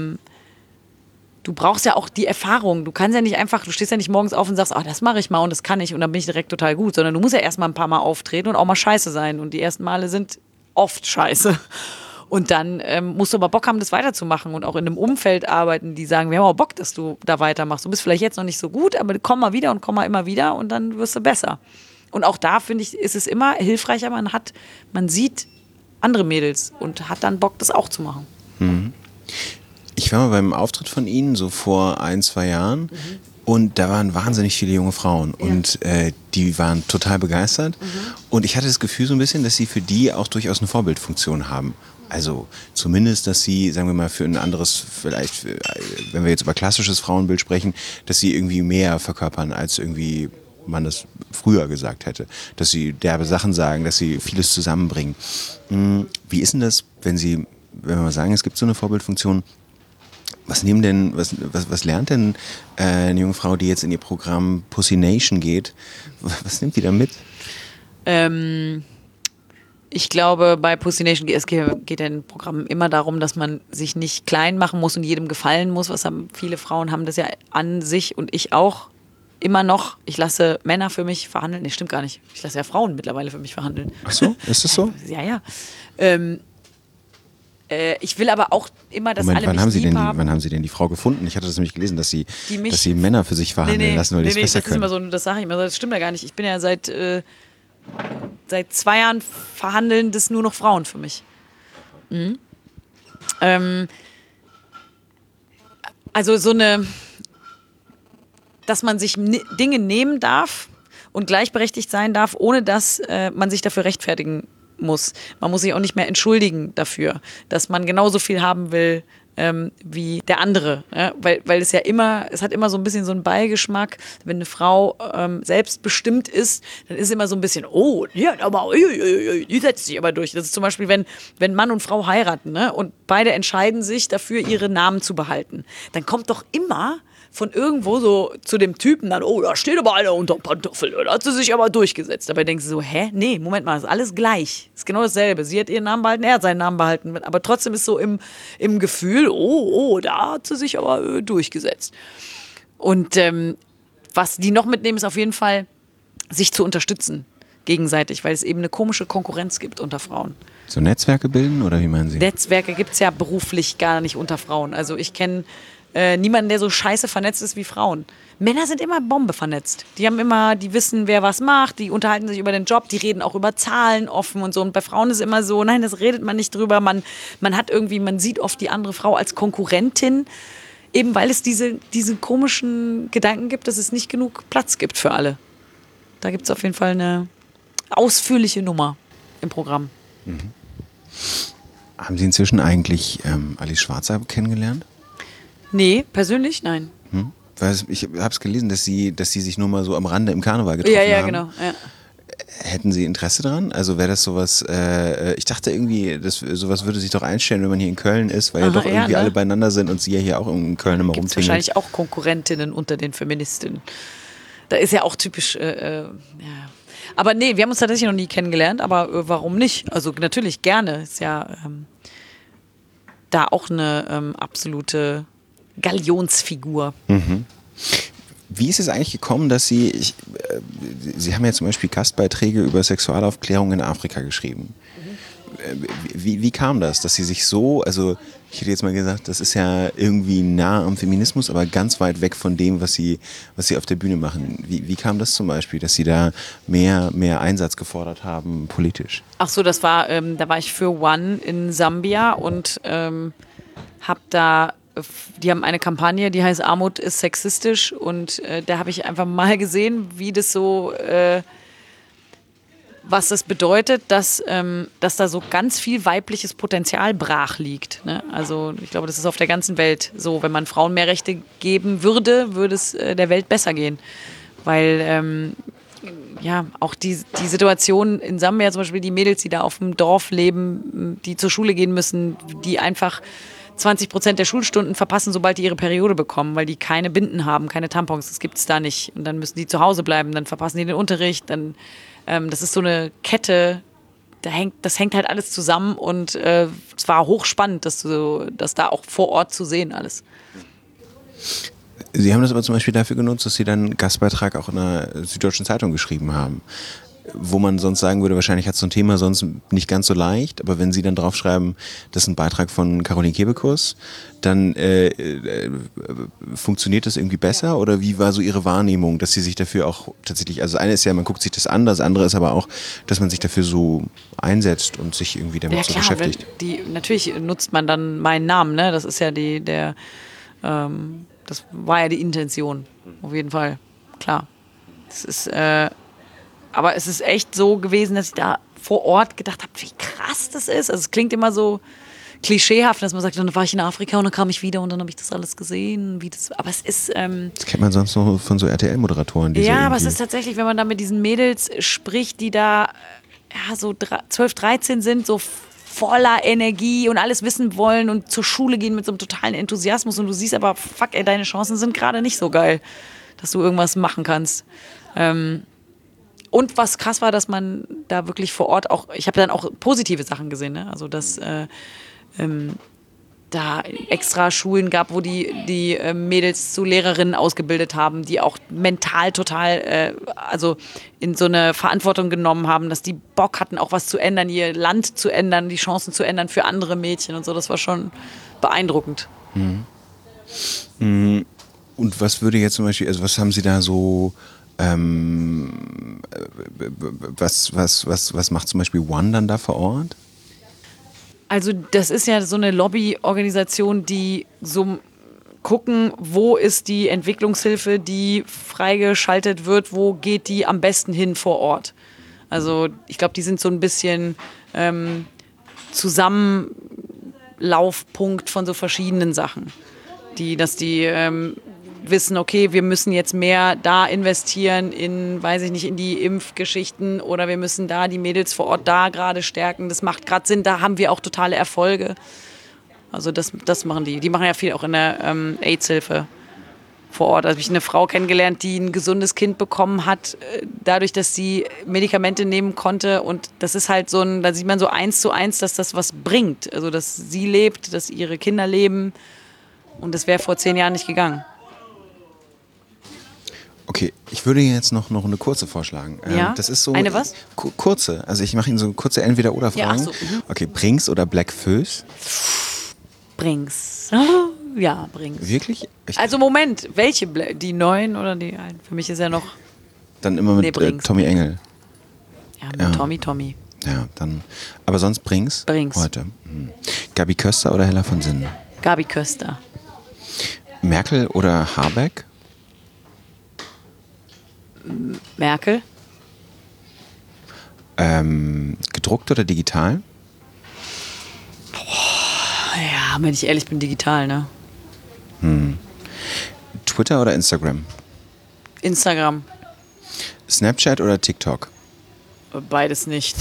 du brauchst ja auch die Erfahrung. Du kannst ja nicht einfach, du stehst ja nicht morgens auf und sagst, das mache ich mal und das kann ich und dann bin ich direkt total gut, sondern du musst ja erstmal ein paar Mal auftreten und auch mal scheiße sein. Und die ersten Male sind oft scheiße. Und dann musst du aber Bock haben, das weiterzumachen und auch in einem Umfeld arbeiten, die sagen, wir haben auch Bock, dass du da weitermachst. Du bist vielleicht jetzt noch nicht so gut, aber komm mal wieder und komm mal immer wieder und dann wirst du besser. Und auch da, finde ich, ist es immer hilfreicher, man sieht andere Mädels und hat dann Bock, das auch zu machen. Ich war mal beim Auftritt von Ihnen, so vor 1-2 Jahren, und da waren wahnsinnig viele junge Frauen und die waren total begeistert. Und ich hatte das Gefühl so ein bisschen, dass Sie für die auch durchaus eine Vorbildfunktion haben. Also zumindest, dass Sie, sagen wir mal, für ein anderes, vielleicht, wenn wir jetzt über klassisches Frauenbild sprechen, dass Sie irgendwie mehr verkörpern, als irgendwie man das früher gesagt hätte. Dass Sie derbe Sachen sagen, dass Sie vieles zusammenbringen. Wie ist denn das, wenn wir mal sagen, es gibt so eine Vorbildfunktion, was lernt denn eine junge Frau, die jetzt in ihr Programm Pussy Nation geht, was nimmt die da mit? Ich glaube, bei Pussy Nation geht ja in Programmen immer darum, dass man sich nicht klein machen muss und jedem gefallen muss. Viele Frauen haben das ja an sich und ich auch immer noch. Ich lasse Männer für mich verhandeln. Nee, stimmt gar nicht. Ich lasse ja Frauen mittlerweile für mich verhandeln. Ach so, ist das so? Ja. Ich will aber auch immer, dass alle mich lieb haben. Wann haben Sie denn die Frau gefunden? Ich hatte das nämlich gelesen, dass Sie Männer für sich verhandeln lassen, weil die es besser können. Das sage ich immer so, das stimmt ja gar nicht. Ich bin ja seit seit 2 Jahren verhandeln das nur noch Frauen für mich. Also dass man sich Dinge nehmen darf und gleichberechtigt sein darf, ohne dass man sich dafür rechtfertigen muss. Man muss sich auch nicht mehr entschuldigen dafür, dass man genauso viel haben will wie der andere. Ja? Weil es ja es hat immer so ein bisschen so einen Beigeschmack. Wenn eine Frau selbstbestimmt ist, dann ist immer so ein bisschen, oh, die setzt sich aber durch. Das ist zum Beispiel, wenn Mann und Frau heiraten, ne? Und beide entscheiden sich dafür, ihre Namen zu behalten. Dann kommt doch immer von irgendwo so zu dem Typen dann, oh, da steht aber einer unter Pantoffel, da hat sie sich aber durchgesetzt. Dabei denkst du so, nee, Moment mal, ist alles gleich. Ist genau dasselbe. Sie hat ihren Namen behalten, er hat seinen Namen behalten. Aber trotzdem ist so im Gefühl, oh, da hat sie sich aber durchgesetzt. Und was die noch mitnehmen, ist auf jeden Fall, sich zu unterstützen gegenseitig, weil es eben eine komische Konkurrenz gibt unter Frauen. So Netzwerke bilden oder wie meinen Sie? Netzwerke gibt es ja beruflich gar nicht unter Frauen. Also ich kenne niemanden, der so scheiße vernetzt ist wie Frauen. Männer sind immer Bombe vernetzt. Die wissen, wer was macht, die unterhalten sich über den Job, die reden auch über Zahlen offen und so. Und bei Frauen ist es immer so, nein, das redet man nicht drüber. Man sieht oft die andere Frau als Konkurrentin, eben weil es diese komischen Gedanken gibt, dass es nicht genug Platz gibt für alle. Da gibt es auf jeden Fall eine ausführliche Nummer im Programm. Mhm. Haben Sie inzwischen eigentlich Alice Schwarzer kennengelernt? Nee, persönlich nein. Weil ich habe es gelesen, dass sie sich nur mal so am Rande im Karneval getroffen haben. Ja, genau. Ja. Hätten Sie Interesse dran? Also wäre das sowas, ich dachte irgendwie, sowas würde sich doch einstellen, wenn man hier in Köln ist, weil ja doch irgendwie alle beieinander sind und Sie ja hier auch in Köln immer rumtingeln. Wahrscheinlich auch Konkurrentinnen unter den Feministinnen. Da ist ja auch typisch, ja. Aber nee, wir haben uns tatsächlich noch nie kennengelernt, aber warum nicht? Also natürlich gerne. Ist ja da auch eine absolute Galionsfigur. Mhm. Wie ist es eigentlich gekommen, dass Sie haben ja zum Beispiel Gastbeiträge über Sexualaufklärung in Afrika geschrieben. Wie kam das, dass Sie sich so, also ich hätte jetzt mal gesagt, das ist ja irgendwie nah am Feminismus, aber ganz weit weg von dem, was Sie auf der Bühne machen. Wie kam das zum Beispiel, dass Sie da mehr Einsatz gefordert haben politisch? Ach so, da war ich für One in Sambia und die haben eine Kampagne, die heißt Armut ist sexistisch und da habe ich einfach mal gesehen, wie das so, was das bedeutet, dass da so ganz viel weibliches Potenzial brach liegt. Ne? Also ich glaube, das ist auf der ganzen Welt so. Wenn man Frauen mehr Rechte geben würde, würde es der Welt besser gehen. Weil auch die Situation in Sambia zum Beispiel, die Mädels, die da auf dem Dorf leben, die zur Schule gehen müssen, die einfach 20% der Schulstunden verpassen, sobald die ihre Periode bekommen, weil die keine Binden haben, keine Tampons, das gibt es da nicht. Und dann müssen die zu Hause bleiben, dann verpassen die den Unterricht, dann das ist so eine Kette, das hängt halt alles zusammen und es war hochspannend, das da auch vor Ort zu sehen alles. Sie haben das aber zum Beispiel dafür genutzt, dass Sie dann einen Gastbeitrag auch in der Süddeutschen Zeitung geschrieben haben. Wo man sonst sagen würde, wahrscheinlich hat so ein Thema sonst nicht ganz so leicht, aber wenn Sie dann draufschreiben, das ist ein Beitrag von Caroline Kebekus, dann funktioniert das irgendwie besser oder wie war so Ihre Wahrnehmung, dass Sie sich dafür auch tatsächlich, also das eine ist ja, man guckt sich das an, das andere ist aber auch, dass man sich dafür so einsetzt und sich irgendwie damit so beschäftigt. Natürlich nutzt man dann meinen Namen, ne? Das ist ja das war ja die Intention, auf jeden Fall, klar. Das ist aber es ist echt so gewesen, dass ich da vor Ort gedacht habe, wie krass das ist. Also es klingt immer so klischeehaft, dass man sagt, dann war ich in Afrika und dann kam ich wieder und dann habe ich das alles gesehen. Aber es ist... das kennt man sonst noch von so RTL-Moderatoren. Ja, aber es ist tatsächlich, wenn man da mit diesen Mädels spricht, die da so 12, 13 sind, so voller Energie und alles wissen wollen und zur Schule gehen mit so einem totalen Enthusiasmus und du siehst aber, fuck ey, deine Chancen sind gerade nicht so geil, dass du irgendwas machen kannst. Und was krass war, dass man da wirklich vor Ort auch, ich habe dann auch positive Sachen gesehen, ne? Also dass da extra Schulen gab, wo die Mädels zu Lehrerinnen ausgebildet haben, die auch mental total also in so eine Verantwortung genommen haben, dass die Bock hatten, auch was zu ändern, ihr Land zu ändern, die Chancen zu ändern für andere Mädchen und so. Das war schon beeindruckend. Mhm. Und was würde jetzt zum Beispiel, also was haben Sie da so Was macht zum Beispiel One dann da vor Ort? Also das ist ja so eine Lobbyorganisation, die so gucken, wo ist die Entwicklungshilfe, die freigeschaltet wird, wo geht die am besten hin vor Ort. Also ich glaube, die sind so ein bisschen Zusammenlaufpunkt von so verschiedenen Sachen. Dass die wissen, okay, wir müssen jetzt mehr da investieren in, weiß ich nicht, in die Impfgeschichten oder wir müssen da die Mädels vor Ort da gerade stärken. Das macht gerade Sinn, da haben wir auch totale Erfolge. Also das machen die. Die machen ja viel auch in der AIDS-Hilfe vor Ort. Also habe ich eine Frau kennengelernt, die ein gesundes Kind bekommen hat, dadurch, dass sie Medikamente nehmen konnte. Und das ist halt da sieht man so 1:1, dass das was bringt. Also dass sie lebt, dass ihre Kinder leben. Und das wäre vor 10 Jahren nicht gegangen. Okay, ich würde jetzt noch eine kurze vorschlagen. Ja? Das ist so Eine was? Kurze. Also ich mache Ihnen so kurze Entweder-oder-Fragen. Ja, ach so, Okay, Brinks oder Black Föß? Brings. Ja, Brings. Wirklich? Also Moment, welche? Die neuen oder die alten? Für mich ist ja noch... Dann immer mit Brinks. Tommy Engel. Ja, mit Ja. Tommy. Ja, dann. Aber sonst Brinks? Brinks. Heute. Gabi Köster oder Hella von Sinnen? Gabi Köster. Merkel oder Habeck? Merkel. Gedruckt oder digital? Ja, wenn ich ehrlich bin, digital, ne? Twitter oder Instagram? Instagram. Snapchat oder TikTok? Beides nicht.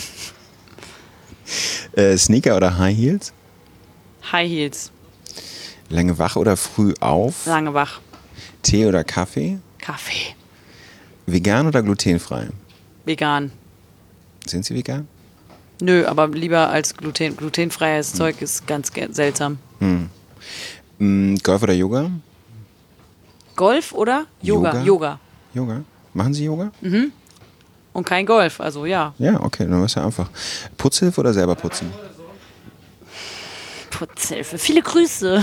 Sneaker oder High Heels? High Heels. Lange wach oder früh auf? Lange wach. Tee oder Kaffee? Kaffee. Vegan oder glutenfrei? Vegan. Sind Sie vegan? Nö, aber lieber als glutenfreies Zeug ist ganz seltsam. Golf oder Yoga? Golf oder Yoga? Yoga. Yoga? Machen Sie Yoga? Und kein Golf, also ja. Ja, okay, dann ist ja einfach. Putzhilfe oder selber putzen? Putzhilfe. Viele Grüße.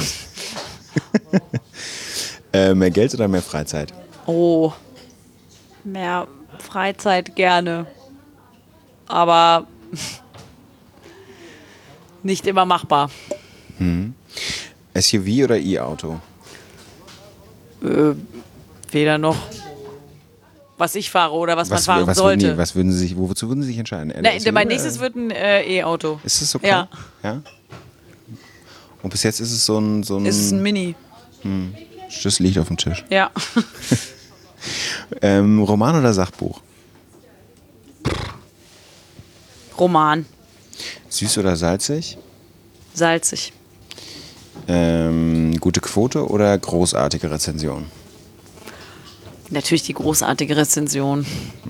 Mehr Geld oder mehr Freizeit? Oh. Mehr Freizeit gerne. Aber nicht immer machbar. SUV oder E-Auto? Weder noch. Was ich fahre oder was man fahren sollte. Wozu würden Sie sich entscheiden? Nein, mein nächstes wird ein E-Auto. Ist es so Ja. klar? Ja. Und bis jetzt ist es so ein Es ist ein Mini. Das liegt auf dem Tisch. Ja. Roman oder Sachbuch? Roman. Süß oder salzig? Salzig. Gute Quote oder großartige Rezension? Natürlich die großartige Rezension.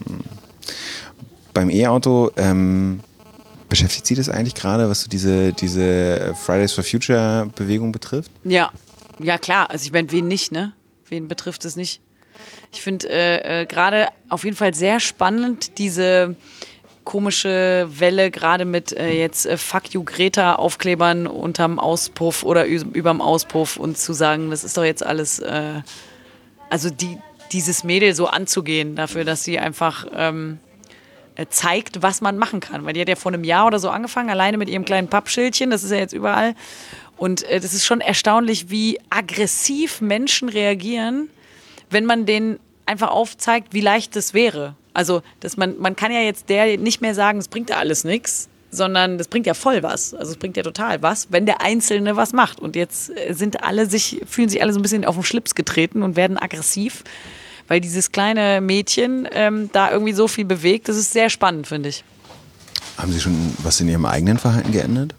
Beim E-Auto, beschäftigt Sie das eigentlich gerade, was so diese Fridays for Future Bewegung betrifft? Ja. Ja, klar. Also ich meine, wen nicht, ne? Wen betrifft es nicht? Ich finde gerade auf jeden Fall sehr spannend, diese komische Welle, gerade mit jetzt Fuck you Greta Aufklebern unterm Auspuff oder überm Auspuff und zu sagen, das ist doch jetzt alles, also dieses Mädel so anzugehen dafür, dass sie einfach zeigt, was man machen kann. Weil die hat ja vor einem Jahr oder so angefangen, alleine mit ihrem kleinen Pappschildchen, das ist ja jetzt überall. Und das ist schon erstaunlich, wie aggressiv Menschen reagieren, wenn man denen einfach aufzeigt, wie leicht das wäre. Also, dass man kann ja jetzt der nicht mehr sagen, es bringt ja alles nichts, sondern das bringt ja voll was. Also es bringt ja total was, wenn der Einzelne was macht. Und jetzt fühlen sich alle so ein bisschen auf den Schlips getreten und werden aggressiv, weil dieses kleine Mädchen da irgendwie so viel bewegt. Das ist sehr spannend, finde ich. Haben Sie schon was in Ihrem eigenen Verhalten geändert?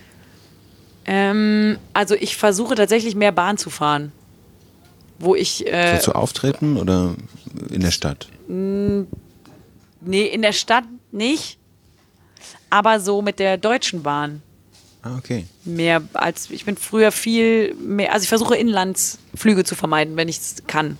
Also ich versuche tatsächlich mehr Bahn zu fahren. Wo ich... So zu auftreten oder in der Stadt? Nee, in der Stadt nicht. Aber so mit der Deutschen Bahn. Ah, okay. Ich bin früher viel mehr... Also ich versuche Inlandsflüge zu vermeiden, wenn ich es kann.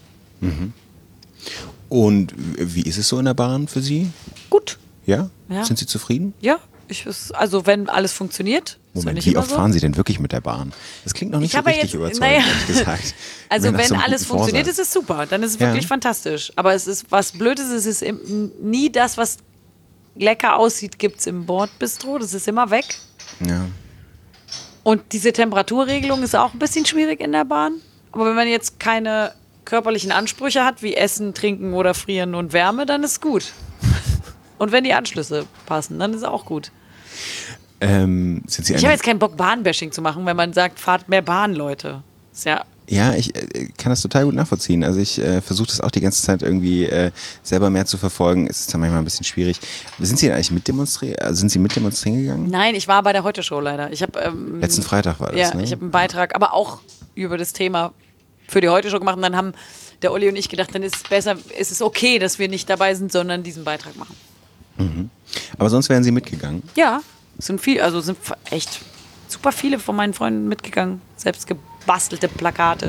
Und wie ist es so in der Bahn für Sie? Gut. Ja? Ja. Sind Sie zufrieden? Ja, Also wenn alles funktioniert. Ist ja Moment, nicht wie immer oft so. fahren Sie denn wirklich mit der Bahn? Das klingt noch nicht Ich so habe ja richtig jetzt- überzeugend, naja. ehrlich gesagt. Also Nach wenn so einem alles guten funktioniert, Vorsatz. ist es super. Dann ist es Ja. wirklich fantastisch. Aber es ist was Blödes, es ist nie das, was lecker aussieht, gibt es im Bordbistro. Das ist immer weg. Ja. Und diese Temperaturregelung ist auch ein bisschen schwierig in der Bahn. Aber wenn man jetzt keine körperlichen Ansprüche hat, wie Essen, Trinken oder Frieren und Wärme, dann ist gut. Und wenn die Anschlüsse passen, dann ist es auch gut. Sind Sie Ich habe eine, jetzt keinen Bock, Bahnbashing zu machen, wenn man sagt, fahrt mehr Bahn, Leute. Ist ja ja, ich kann das total gut nachvollziehen. Also ich versuche das auch die ganze Zeit irgendwie selber mehr zu verfolgen. Es ist dann manchmal ein bisschen schwierig. Sind Sie denn eigentlich sind Sie mitdemonstrieren gegangen? Nein, ich war bei der Heute-Show leider. Ich habe Letzten Freitag war das, ja, ne? ich habe einen Beitrag, aber auch über das Thema für die Heute-Show gemacht. Und dann haben der Olli und ich gedacht, dann ist es besser, ist es okay, dass wir nicht dabei sind, sondern diesen Beitrag machen. Aber sonst wären Sie mitgegangen. Ja, sind echt super viele von meinen Freunden mitgegangen. Selbst gebastelte Plakate.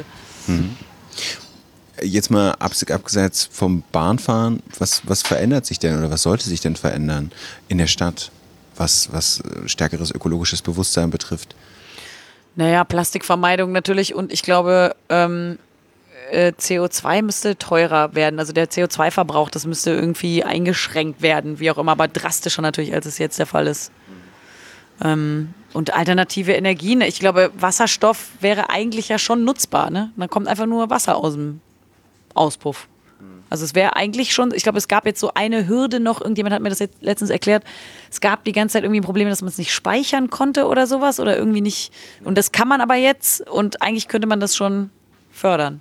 Jetzt mal abseits vom Bahnfahren, was verändert sich denn oder was sollte sich denn verändern in der Stadt, was stärkeres ökologisches Bewusstsein betrifft? Naja, Plastikvermeidung natürlich und ich glaube, CO2 müsste teurer werden. Also der CO2-Verbrauch, das müsste irgendwie eingeschränkt werden, wie auch immer, aber drastischer natürlich, als es jetzt der Fall ist. Und alternative Energien, ich glaube, Wasserstoff wäre eigentlich ja schon nutzbar. Ne? Dann kommt einfach nur Wasser aus dem Auspuff. Also es wäre eigentlich schon, ich glaube, es gab jetzt so eine Hürde noch, irgendjemand hat mir das jetzt letztens erklärt, es gab die ganze Zeit irgendwie Probleme, dass man es nicht speichern konnte oder sowas oder irgendwie nicht. Und das kann man aber jetzt und eigentlich könnte man das schon fördern.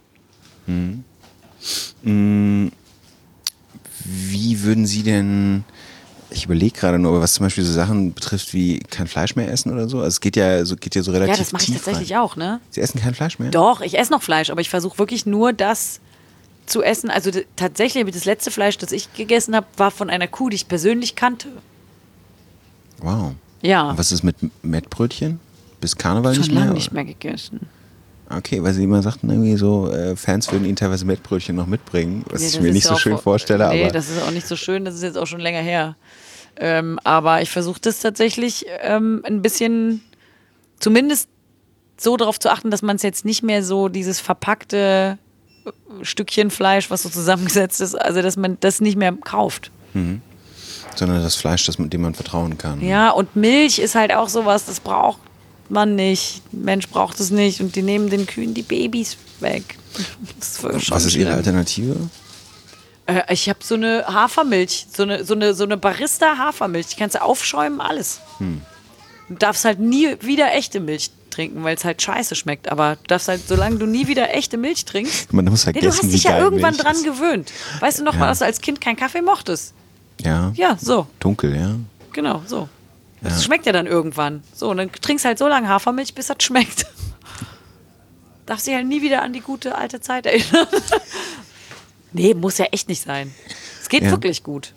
Wie würden Sie denn, ich überlege gerade nur, was zum Beispiel so Sachen betrifft wie kein Fleisch mehr essen oder so? Also es geht ja so relativ Ja, das mache ich tief tatsächlich rein. auch, ne? Sie essen kein Fleisch mehr? Doch, ich esse noch Fleisch, aber ich versuche wirklich nur das zu essen. Also tatsächlich, das letzte Fleisch, das ich gegessen habe, war von einer Kuh, die ich persönlich kannte. Wow. Ja, Und was ist mit Mettbrötchen? Bis Karneval schon nicht mehr? lange nicht mehr gegessen. Okay, weil Sie immer sagten, irgendwie so, Fans würden Ihnen teilweise Mettbrötchen noch mitbringen, was Nee, ich das mir ist nicht ja so auch schön vorstelle. Nee, Aber das ist auch nicht so schön, das ist jetzt auch schon länger her. Aber ich versuche das tatsächlich ein bisschen, zumindest so darauf zu achten, dass man es jetzt nicht mehr so dieses verpackte Stückchen Fleisch, was so zusammengesetzt ist, also dass man das nicht mehr kauft. sondern das Fleisch, dem man vertrauen kann. Ja, und Milch ist halt auch sowas, das braucht man nicht. Mensch braucht es nicht und die nehmen den Kühen die Babys weg. Das ist schon Was ist Ihre schlimm. Alternative? Ich habe so eine Hafermilch, so eine Barista-Hafermilch. Die kannst du aufschäumen, alles. Du darfst halt nie wieder echte Milch trinken, weil es halt scheiße schmeckt. Aber du darfst halt, solange du nie wieder echte Milch trinkst, Man muss nee, du vergessen, hast dich wie ja geil irgendwann Milch dran ist. gewöhnt. Weißt du noch mal, dass du als Kind keinen Kaffee mochtest? Ja, Ja, so, dunkel, ja. genau, so. Ja. Das schmeckt ja dann irgendwann. So, und dann trinkst halt so lange Hafermilch, bis das schmeckt. Darfst dich halt nie wieder an die gute alte Zeit erinnern. Nee, muss ja echt nicht sein. Es geht Ja. wirklich gut.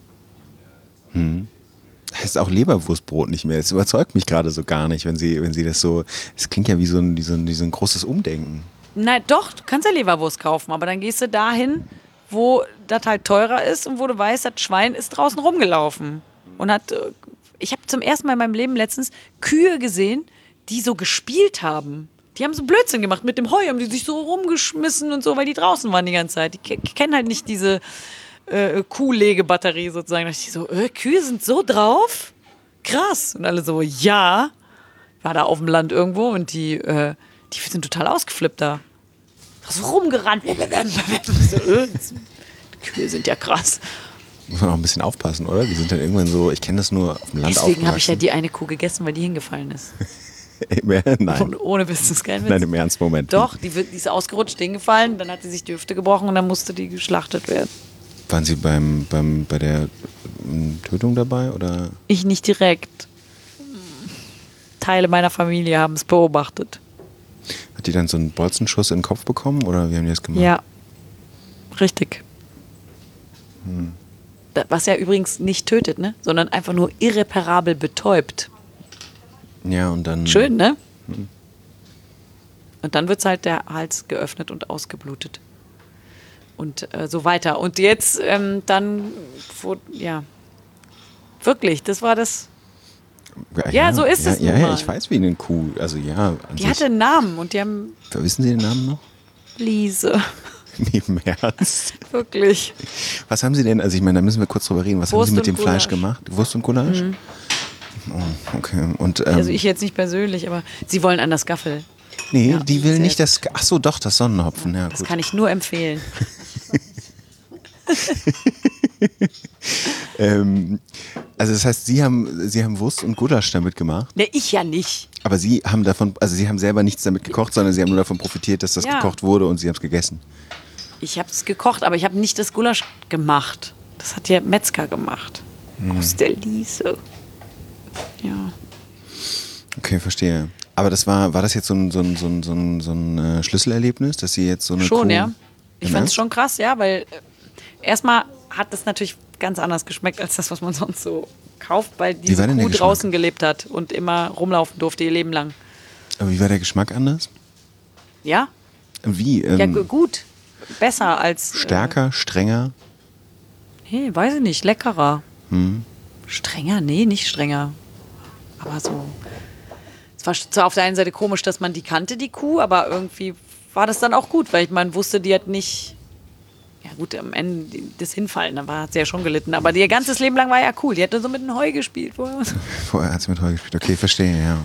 Heißt auch Leberwurstbrot nicht mehr. Es überzeugt mich gerade so gar nicht, wenn Sie das so. Es klingt ja wie so ein großes Umdenken. Na doch, du kannst ja Leberwurst kaufen, aber dann gehst du dahin, wo das halt teurer ist und wo du weißt, das Schwein ist draußen rumgelaufen. Und ich habe zum ersten Mal in meinem Leben letztens Kühe gesehen, die so gespielt haben. Die haben so Blödsinn gemacht mit dem Heu, haben die sich so rumgeschmissen und so, weil die draußen waren die ganze Zeit. Die kennen halt nicht diese Kuhlegebatterie sozusagen. Da dachte ich so, Kühe sind so drauf? Krass. Und alle so, ja. War da auf dem Land irgendwo und die sind total ausgeflippt da. So rumgerannt. So, die Kühe sind ja krass. Muss man auch ein bisschen aufpassen, oder? Die sind dann irgendwann so, ich kenne das nur auf dem Land Deswegen habe ich ja aufgewachsen. die eine Kuh gegessen, weil die hingefallen ist. Nein, Und ohne Business, kein Witz. nein, im Ernst, Moment. Doch, die ist ausgerutscht, hingefallen, dann hat sie sich die Hüfte gebrochen und dann musste die geschlachtet werden. Waren Sie bei der Tötung dabei, oder? Ich nicht direkt. Teile meiner Familie haben es beobachtet. Hat die dann so einen Bolzenschuss in den Kopf bekommen, oder wie haben die das gemacht? Ja, richtig. Was ja übrigens nicht tötet, ne? Sondern einfach nur irreparabel betäubt. Ja, und dann... Schön, ne? Und dann wird halt der Hals geöffnet und ausgeblutet. Und so weiter. Und jetzt dann, ja, wirklich, das war das Ja, so ist es nun Ja, mal. ich weiß, wie eine Kuh, also ja. An Die sich. hatte einen Namen und die haben Wissen Sie den Namen noch? Liese. Neben Ernst. Wirklich. Was haben Sie denn, also ich meine, da müssen wir kurz drüber reden, was Wurst haben Sie mit und dem Fleisch Gulasch. gemacht? Wurst und Gulasch? Oh, okay. Und, Also ich jetzt nicht persönlich, aber sie wollen an das Gaffel. nee, ja, die will sehr nicht das, ach so, doch, das Sonnenhopfen, ja, Das gut. kann ich nur empfehlen. Also das heißt, Sie haben Wurst und Gulasch damit gemacht, Ne, ich ja nicht. aber Sie haben davon, also Sie haben selber nichts damit gekocht, sondern Sie haben nur davon profitiert, dass das Ja. gekocht wurde und Sie haben es gegessen. Ich habe es gekocht, aber ich habe nicht das Gulasch gemacht. Das hat der Metzger gemacht. Aus der Liese. Ja. Okay, verstehe. Aber das war das jetzt so ein Schlüsselerlebnis, dass Sie jetzt so eine Schon, Kuh... ja. Ich Im fand es Ernst? schon krass, ja, weil erstmal hat das natürlich ganz anders geschmeckt als das, was man sonst so kauft, weil diese war denn der Kuh Geschmack? draußen gelebt hat und immer rumlaufen durfte ihr Leben lang. Aber wie war der Geschmack anders? Ja? Wie? Ja, gut. Besser als. Stärker, strenger? Nee, weiß ich nicht. Leckerer. Hm. Strenger? Nee, nicht strenger. Aber so. Es war zwar auf der einen Seite komisch, dass man die kannte, die Kuh, aber irgendwie war das dann auch gut, weil man wusste, die hat nicht. Ja, gut, am Ende das Hinfallen, da hat sie ja schon gelitten. Aber ihr ganzes Leben lang war ja cool. Die hat dann so mit dem Heu gespielt. Vorher hat sie mit Heu gespielt. Okay, verstehe, ja.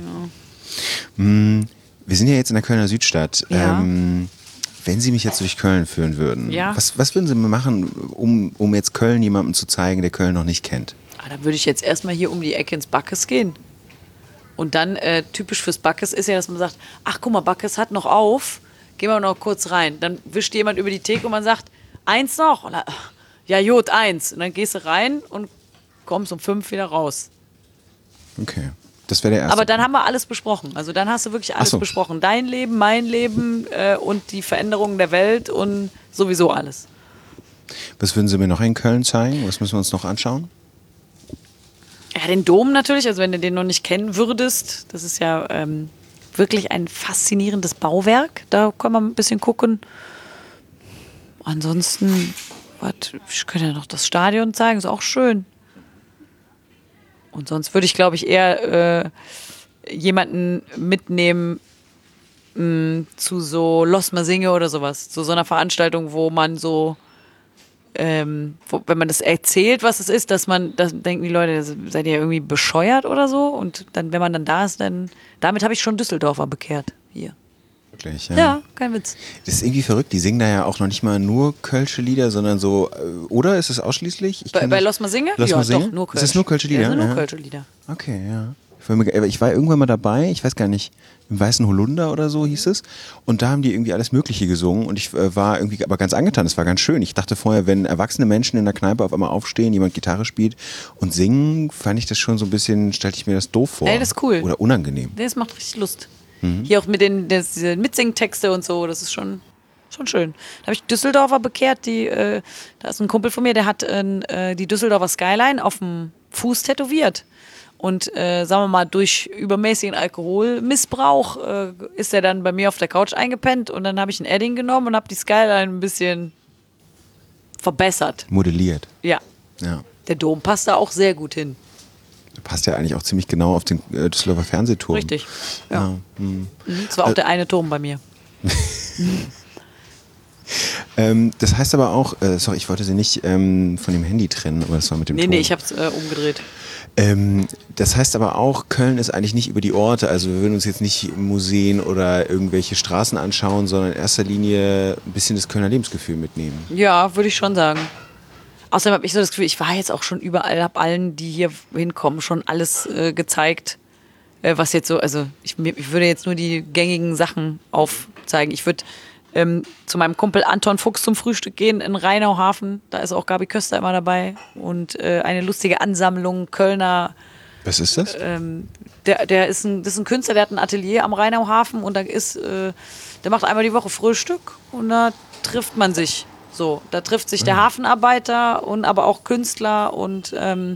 Wir sind ja jetzt in der Kölner Südstadt. Ja. Wenn Sie mich jetzt durch Köln führen würden, Ja. was würden Sie machen, um jetzt Köln jemandem zu zeigen, der Köln noch nicht kennt? Ah, da würde ich jetzt erstmal hier um die Ecke ins Backes gehen. Und dann, typisch fürs Backes ist ja, dass man sagt, ach guck mal, Backes hat noch auf, gehen wir noch kurz rein. Dann wischt jemand über die Theke und man sagt, 1 noch? Und dann, ja gut, 1. Und dann gehst du rein und kommst um 5 wieder raus. Okay, das wäre der erste. Aber dann haben wir alles besprochen. Also dann hast du wirklich alles Ach so. besprochen. Dein Leben, mein Leben und die Veränderungen der Welt und sowieso alles. Was würden Sie mir noch in Köln zeigen? Was müssen wir uns noch anschauen? Ja, den Dom natürlich, also wenn du den noch nicht kennen würdest, das ist ja wirklich ein faszinierendes Bauwerk. Da kann man ein bisschen gucken. Ansonsten, ich könnte ja noch das Stadion zeigen, ist auch schön. Und sonst würde ich, glaube ich, eher jemanden mitnehmen zu so Los Masinge oder sowas. Zu so einer Veranstaltung, wo man so wenn man das erzählt, was es ist, dann denken die Leute, seid ihr irgendwie bescheuert oder so? Und dann, wenn man dann da ist, dann damit habe ich schon Düsseldorfer bekehrt hier. Wirklich, Ja, kein Witz. Das ist irgendwie verrückt. Die singen da ja auch noch nicht mal nur kölsche Lieder, sondern so, oder ist es ausschließlich? Ich kenn Bei das- Los Masinge? Los Ja, Masinge? doch, nur Kölsch. Ist das nur kölsche Lieder? Ja, das sind nur Ja. kölsche Lieder. Okay, ja. Ich war irgendwann mal dabei, ich weiß gar nicht, im Weißen Holunder oder so hieß es. Und da haben die irgendwie alles Mögliche gesungen und ich war irgendwie aber ganz angetan, das war ganz schön. Ich dachte vorher, wenn erwachsene Menschen in der Kneipe auf einmal aufstehen, jemand Gitarre spielt und singen, fand ich das schon so ein bisschen, stellte ich mir das doof vor. Ey, das ist cool. Oder unangenehm. Das macht richtig Lust. Hier auch mit diese Mitsingtexte und so, das ist schon schön. Da habe ich Düsseldorfer bekehrt, da ist ein Kumpel von mir, der hat die Düsseldorfer Skyline auf dem Fuß tätowiert. Und sagen wir mal, durch übermäßigen Alkoholmissbrauch ist er dann bei mir auf der Couch eingepennt und dann habe ich ein Edding genommen und habe die Skyline ein bisschen verbessert. Modelliert. Ja, Ja. der Dom passt da auch sehr gut hin. Passt ja eigentlich auch ziemlich genau auf den Düsseldorfer Fernsehturm. Richtig. Ja. Ja. Das war auch der eine Turm bei mir. Das heißt aber auch, sorry, ich wollte sie nicht von dem Handy trennen, aber das war mit dem Ton. Nee, ich habe es umgedreht. Das heißt aber auch, Köln ist eigentlich nicht über die Orte, also wir würden uns jetzt nicht Museen oder irgendwelche Straßen anschauen, sondern in erster Linie ein bisschen das Kölner Lebensgefühl mitnehmen. Ja, würde ich schon sagen. Außerdem habe ich so das Gefühl, ich war jetzt auch schon überall, habe allen, die hier hinkommen, schon alles gezeigt, was jetzt so, also ich würde jetzt nur die gängigen Sachen aufzeigen. Ich würde zu meinem Kumpel Anton Fuchs zum Frühstück gehen in Rheinauhafen, da ist auch Gabi Köster immer dabei und eine lustige Ansammlung Kölner. Was ist das? Das ist ein Künstler, der hat ein Atelier am Rheinauhafen und da der macht einmal die Woche Frühstück und da trifft man sich. So, da trifft sich der Hafenarbeiter und aber auch Künstler und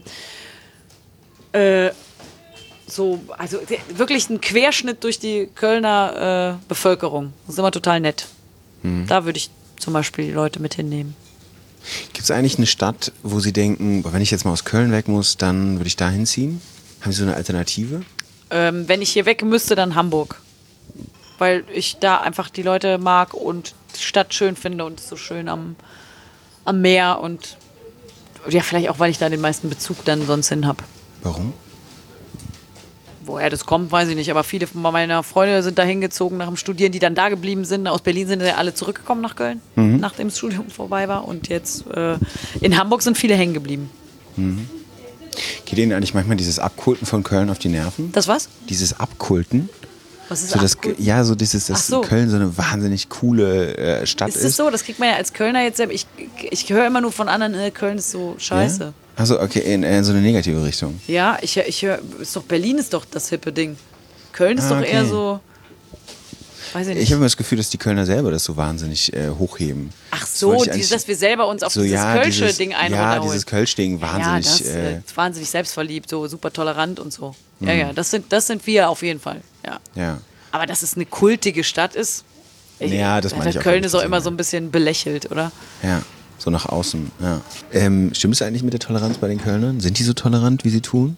so, also wirklich ein Querschnitt durch die Kölner Bevölkerung. Das ist immer total nett. Da würde ich zum Beispiel die Leute mit hinnehmen. Gibt es eigentlich eine Stadt, wo Sie denken, boah, wenn ich jetzt mal aus Köln weg muss, dann würde ich da hinziehen? Haben Sie so eine Alternative? Wenn ich hier weg müsste, dann Hamburg. Weil ich da einfach die Leute mag und die Stadt schön finde und es so schön am Meer und ja, vielleicht auch, weil ich da den meisten Bezug dann sonst hin habe. Warum? Woher das kommt, weiß ich nicht, aber viele von meiner Freunde sind da hingezogen nach dem Studieren, die dann da geblieben sind. Aus Berlin sind ja alle zurückgekommen nach Köln, nachdem das Studium vorbei war und jetzt in Hamburg sind viele hängen geblieben. Geht Ihnen eigentlich manchmal dieses Abkulten von Köln auf die Nerven? Das was? Dieses Abkulten? Was ist So das, Abkulten? ja, so dieses, dass so. Köln so eine wahnsinnig coole Stadt ist. Ist es so? Das kriegt man ja als Kölner jetzt selber. Ich höre immer nur von anderen, Köln ist so scheiße. Ja? Also okay, in so eine negative Richtung. Ja, ich höre, Berlin ist doch das hippe Ding. Köln ist doch okay. eher so, weiß ich nicht. Ich habe immer das Gefühl, dass die Kölner selber das so wahnsinnig hochheben. Ach so, dass wir selber uns auf dieses Kölsche Ding Ja, dieses Kölsch-Ding wahnsinnig. Ja, das ist wahnsinnig selbstverliebt, so super tolerant und so. Ja, das sind wir auf jeden Fall. Ja. Aber dass es eine kultige Stadt ist, ja, das meine ich auch. Köln ist auch immer so ein bisschen belächelt, oder? Ja, so nach außen. Ja. Stimmt es eigentlich mit der Toleranz bei den Kölnern? Sind die so tolerant, wie sie tun?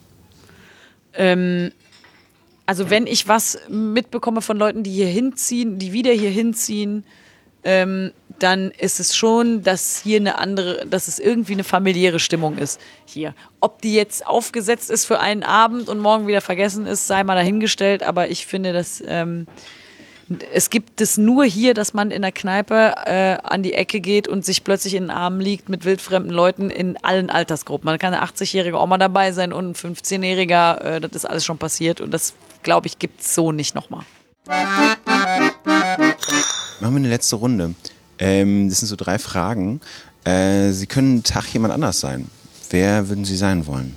Also wenn ich was mitbekomme von Leuten, die hier hinziehen, die wieder hier hinziehen, dann ist es schon, dass hier dass es irgendwie eine familiäre Stimmung ist hier. Ob die jetzt aufgesetzt ist für einen Abend und morgen wieder vergessen ist, sei mal dahingestellt. Aber ich finde, dass es gibt es nur hier, dass man in der Kneipe an die Ecke geht und sich plötzlich in den Armen liegt mit wildfremden Leuten in allen Altersgruppen. Man kann eine 80-jährige Oma dabei sein und ein 15-jähriger, das ist alles schon passiert und das, glaube ich, gibt es so nicht nochmal. Machen wir eine letzte Runde. Das sind so 3 Fragen. Sie können einen Tag jemand anders sein. Wer würden Sie sein wollen?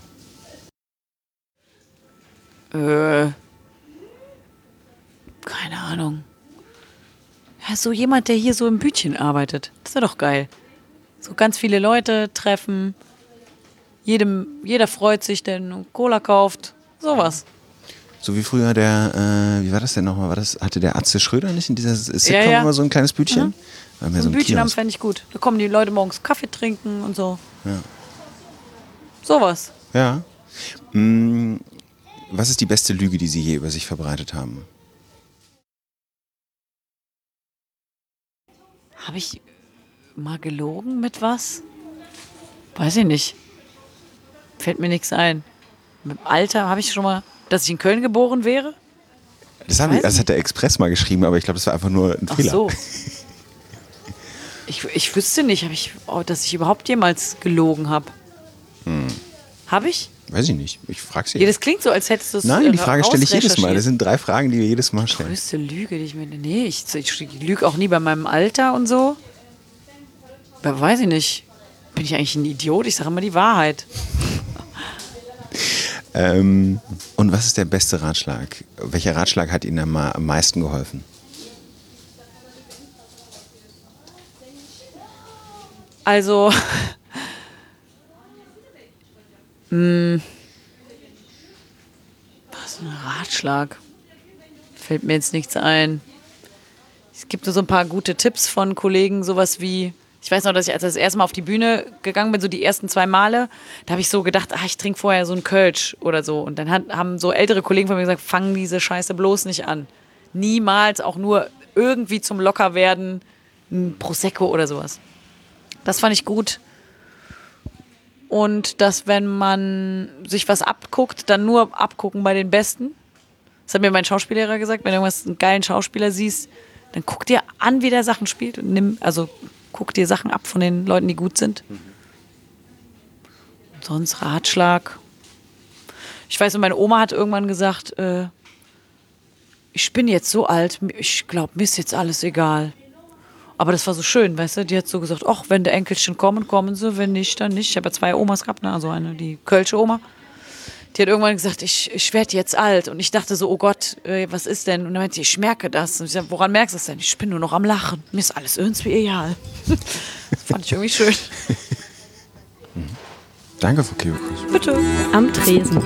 Keine Ahnung. Ja, so jemand, der hier so im Bütchen arbeitet. Das wäre doch geil. So ganz viele Leute treffen. Jeder freut sich, der Cola kauft. Sowas. So wie früher wie war das denn nochmal? Hatte der Atze Schröder nicht in dieser Sitcom immer so ein kleines Bütchen? So ein Bütchen haben fände ich gut. Da kommen die Leute morgens Kaffee trinken und so. Ja. Sowas. Ja. Was ist die beste Lüge, die Sie je über sich verbreitet haben? Habe ich mal gelogen mit was? Weiß ich nicht. Fällt mir nichts ein. Mit dem Alter habe ich schon mal, dass ich in Köln geboren wäre? Das hat der Express mal geschrieben, aber ich glaube, das war einfach nur ein Fehler. Ach so. Ich wüsste nicht, dass ich überhaupt jemals gelogen habe. Habe ich? Weiß ich nicht. Ich frage Sie. Ja, das klingt so, als hättest du es Nein, die Frage stelle ich jedes Mal. Das sind 3 Fragen, die wir jedes Mal stellen. Die größte Lüge, die ich mir... Nee, ich lüge auch nie bei meinem Alter und so. Aber weiß ich nicht. Bin ich eigentlich ein Idiot? Ich sage immer die Wahrheit. Und was ist der beste Ratschlag? Welcher Ratschlag hat Ihnen am meisten geholfen? Also... Was ein Ratschlag. Fällt mir jetzt nichts ein. Es gibt nur so ein paar gute Tipps von Kollegen, sowas wie, ich weiß noch, dass ich als das erste Mal auf die Bühne gegangen bin, so die ersten 2 Male, da habe ich so gedacht, ich trinke vorher so einen Kölsch oder so. Und dann haben so ältere Kollegen von mir gesagt, fang diese Scheiße bloß nicht an. Niemals auch nur irgendwie zum Lockerwerden ein Prosecco oder sowas. Das fand ich gut. Und dass, wenn man sich was abguckt, dann nur abgucken bei den Besten. Das hat mir mein Schauspiellehrer gesagt, wenn du einen geilen Schauspieler siehst, dann guck dir an, wie der Sachen spielt und guck dir Sachen ab von den Leuten, die gut sind. Und sonst Ratschlag. Ich weiß, meine Oma hat irgendwann gesagt, ich bin jetzt so alt, ich glaube, mir ist jetzt alles egal. Aber das war so schön, weißt du, die hat so gesagt, ach, wenn die Enkelchen kommen, kommen sie, wenn nicht, dann nicht. Ich habe ja 2 Omas gehabt, ne? Also eine, die Kölsche Oma. Die hat irgendwann gesagt, ich werde jetzt alt. Und ich dachte so, oh Gott, was ist denn? Und dann meinte sie, ich merke das. Und ich sage, woran merkst du das denn? Ich bin nur noch am Lachen. Mir ist alles irgendwie egal. Das fand ich irgendwie schön. Danke, Frau Kebekus. Bitte. Am Tresen.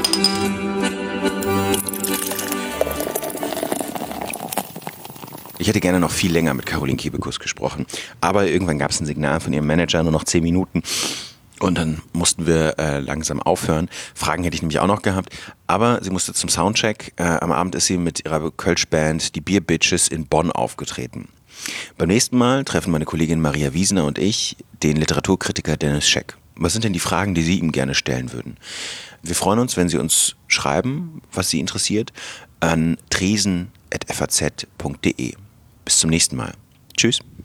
Ich hätte gerne noch viel länger mit Caroline Kebekus gesprochen. Aber irgendwann gab es ein Signal von ihrem Manager, nur noch 10 Minuten. Und dann mussten wir langsam aufhören. Fragen hätte ich nämlich auch noch gehabt. Aber sie musste zum Soundcheck. Am Abend ist sie mit ihrer Kölsch-Band Die Beer Bitches in Bonn aufgetreten. Beim nächsten Mal treffen meine Kollegin Maria Wiesner und ich den Literaturkritiker Dennis Scheck. Was sind denn die Fragen, die Sie ihm gerne stellen würden? Wir freuen uns, wenn Sie uns schreiben, was Sie interessiert, an tresen@faz.de. Bis zum nächsten Mal. Tschüss.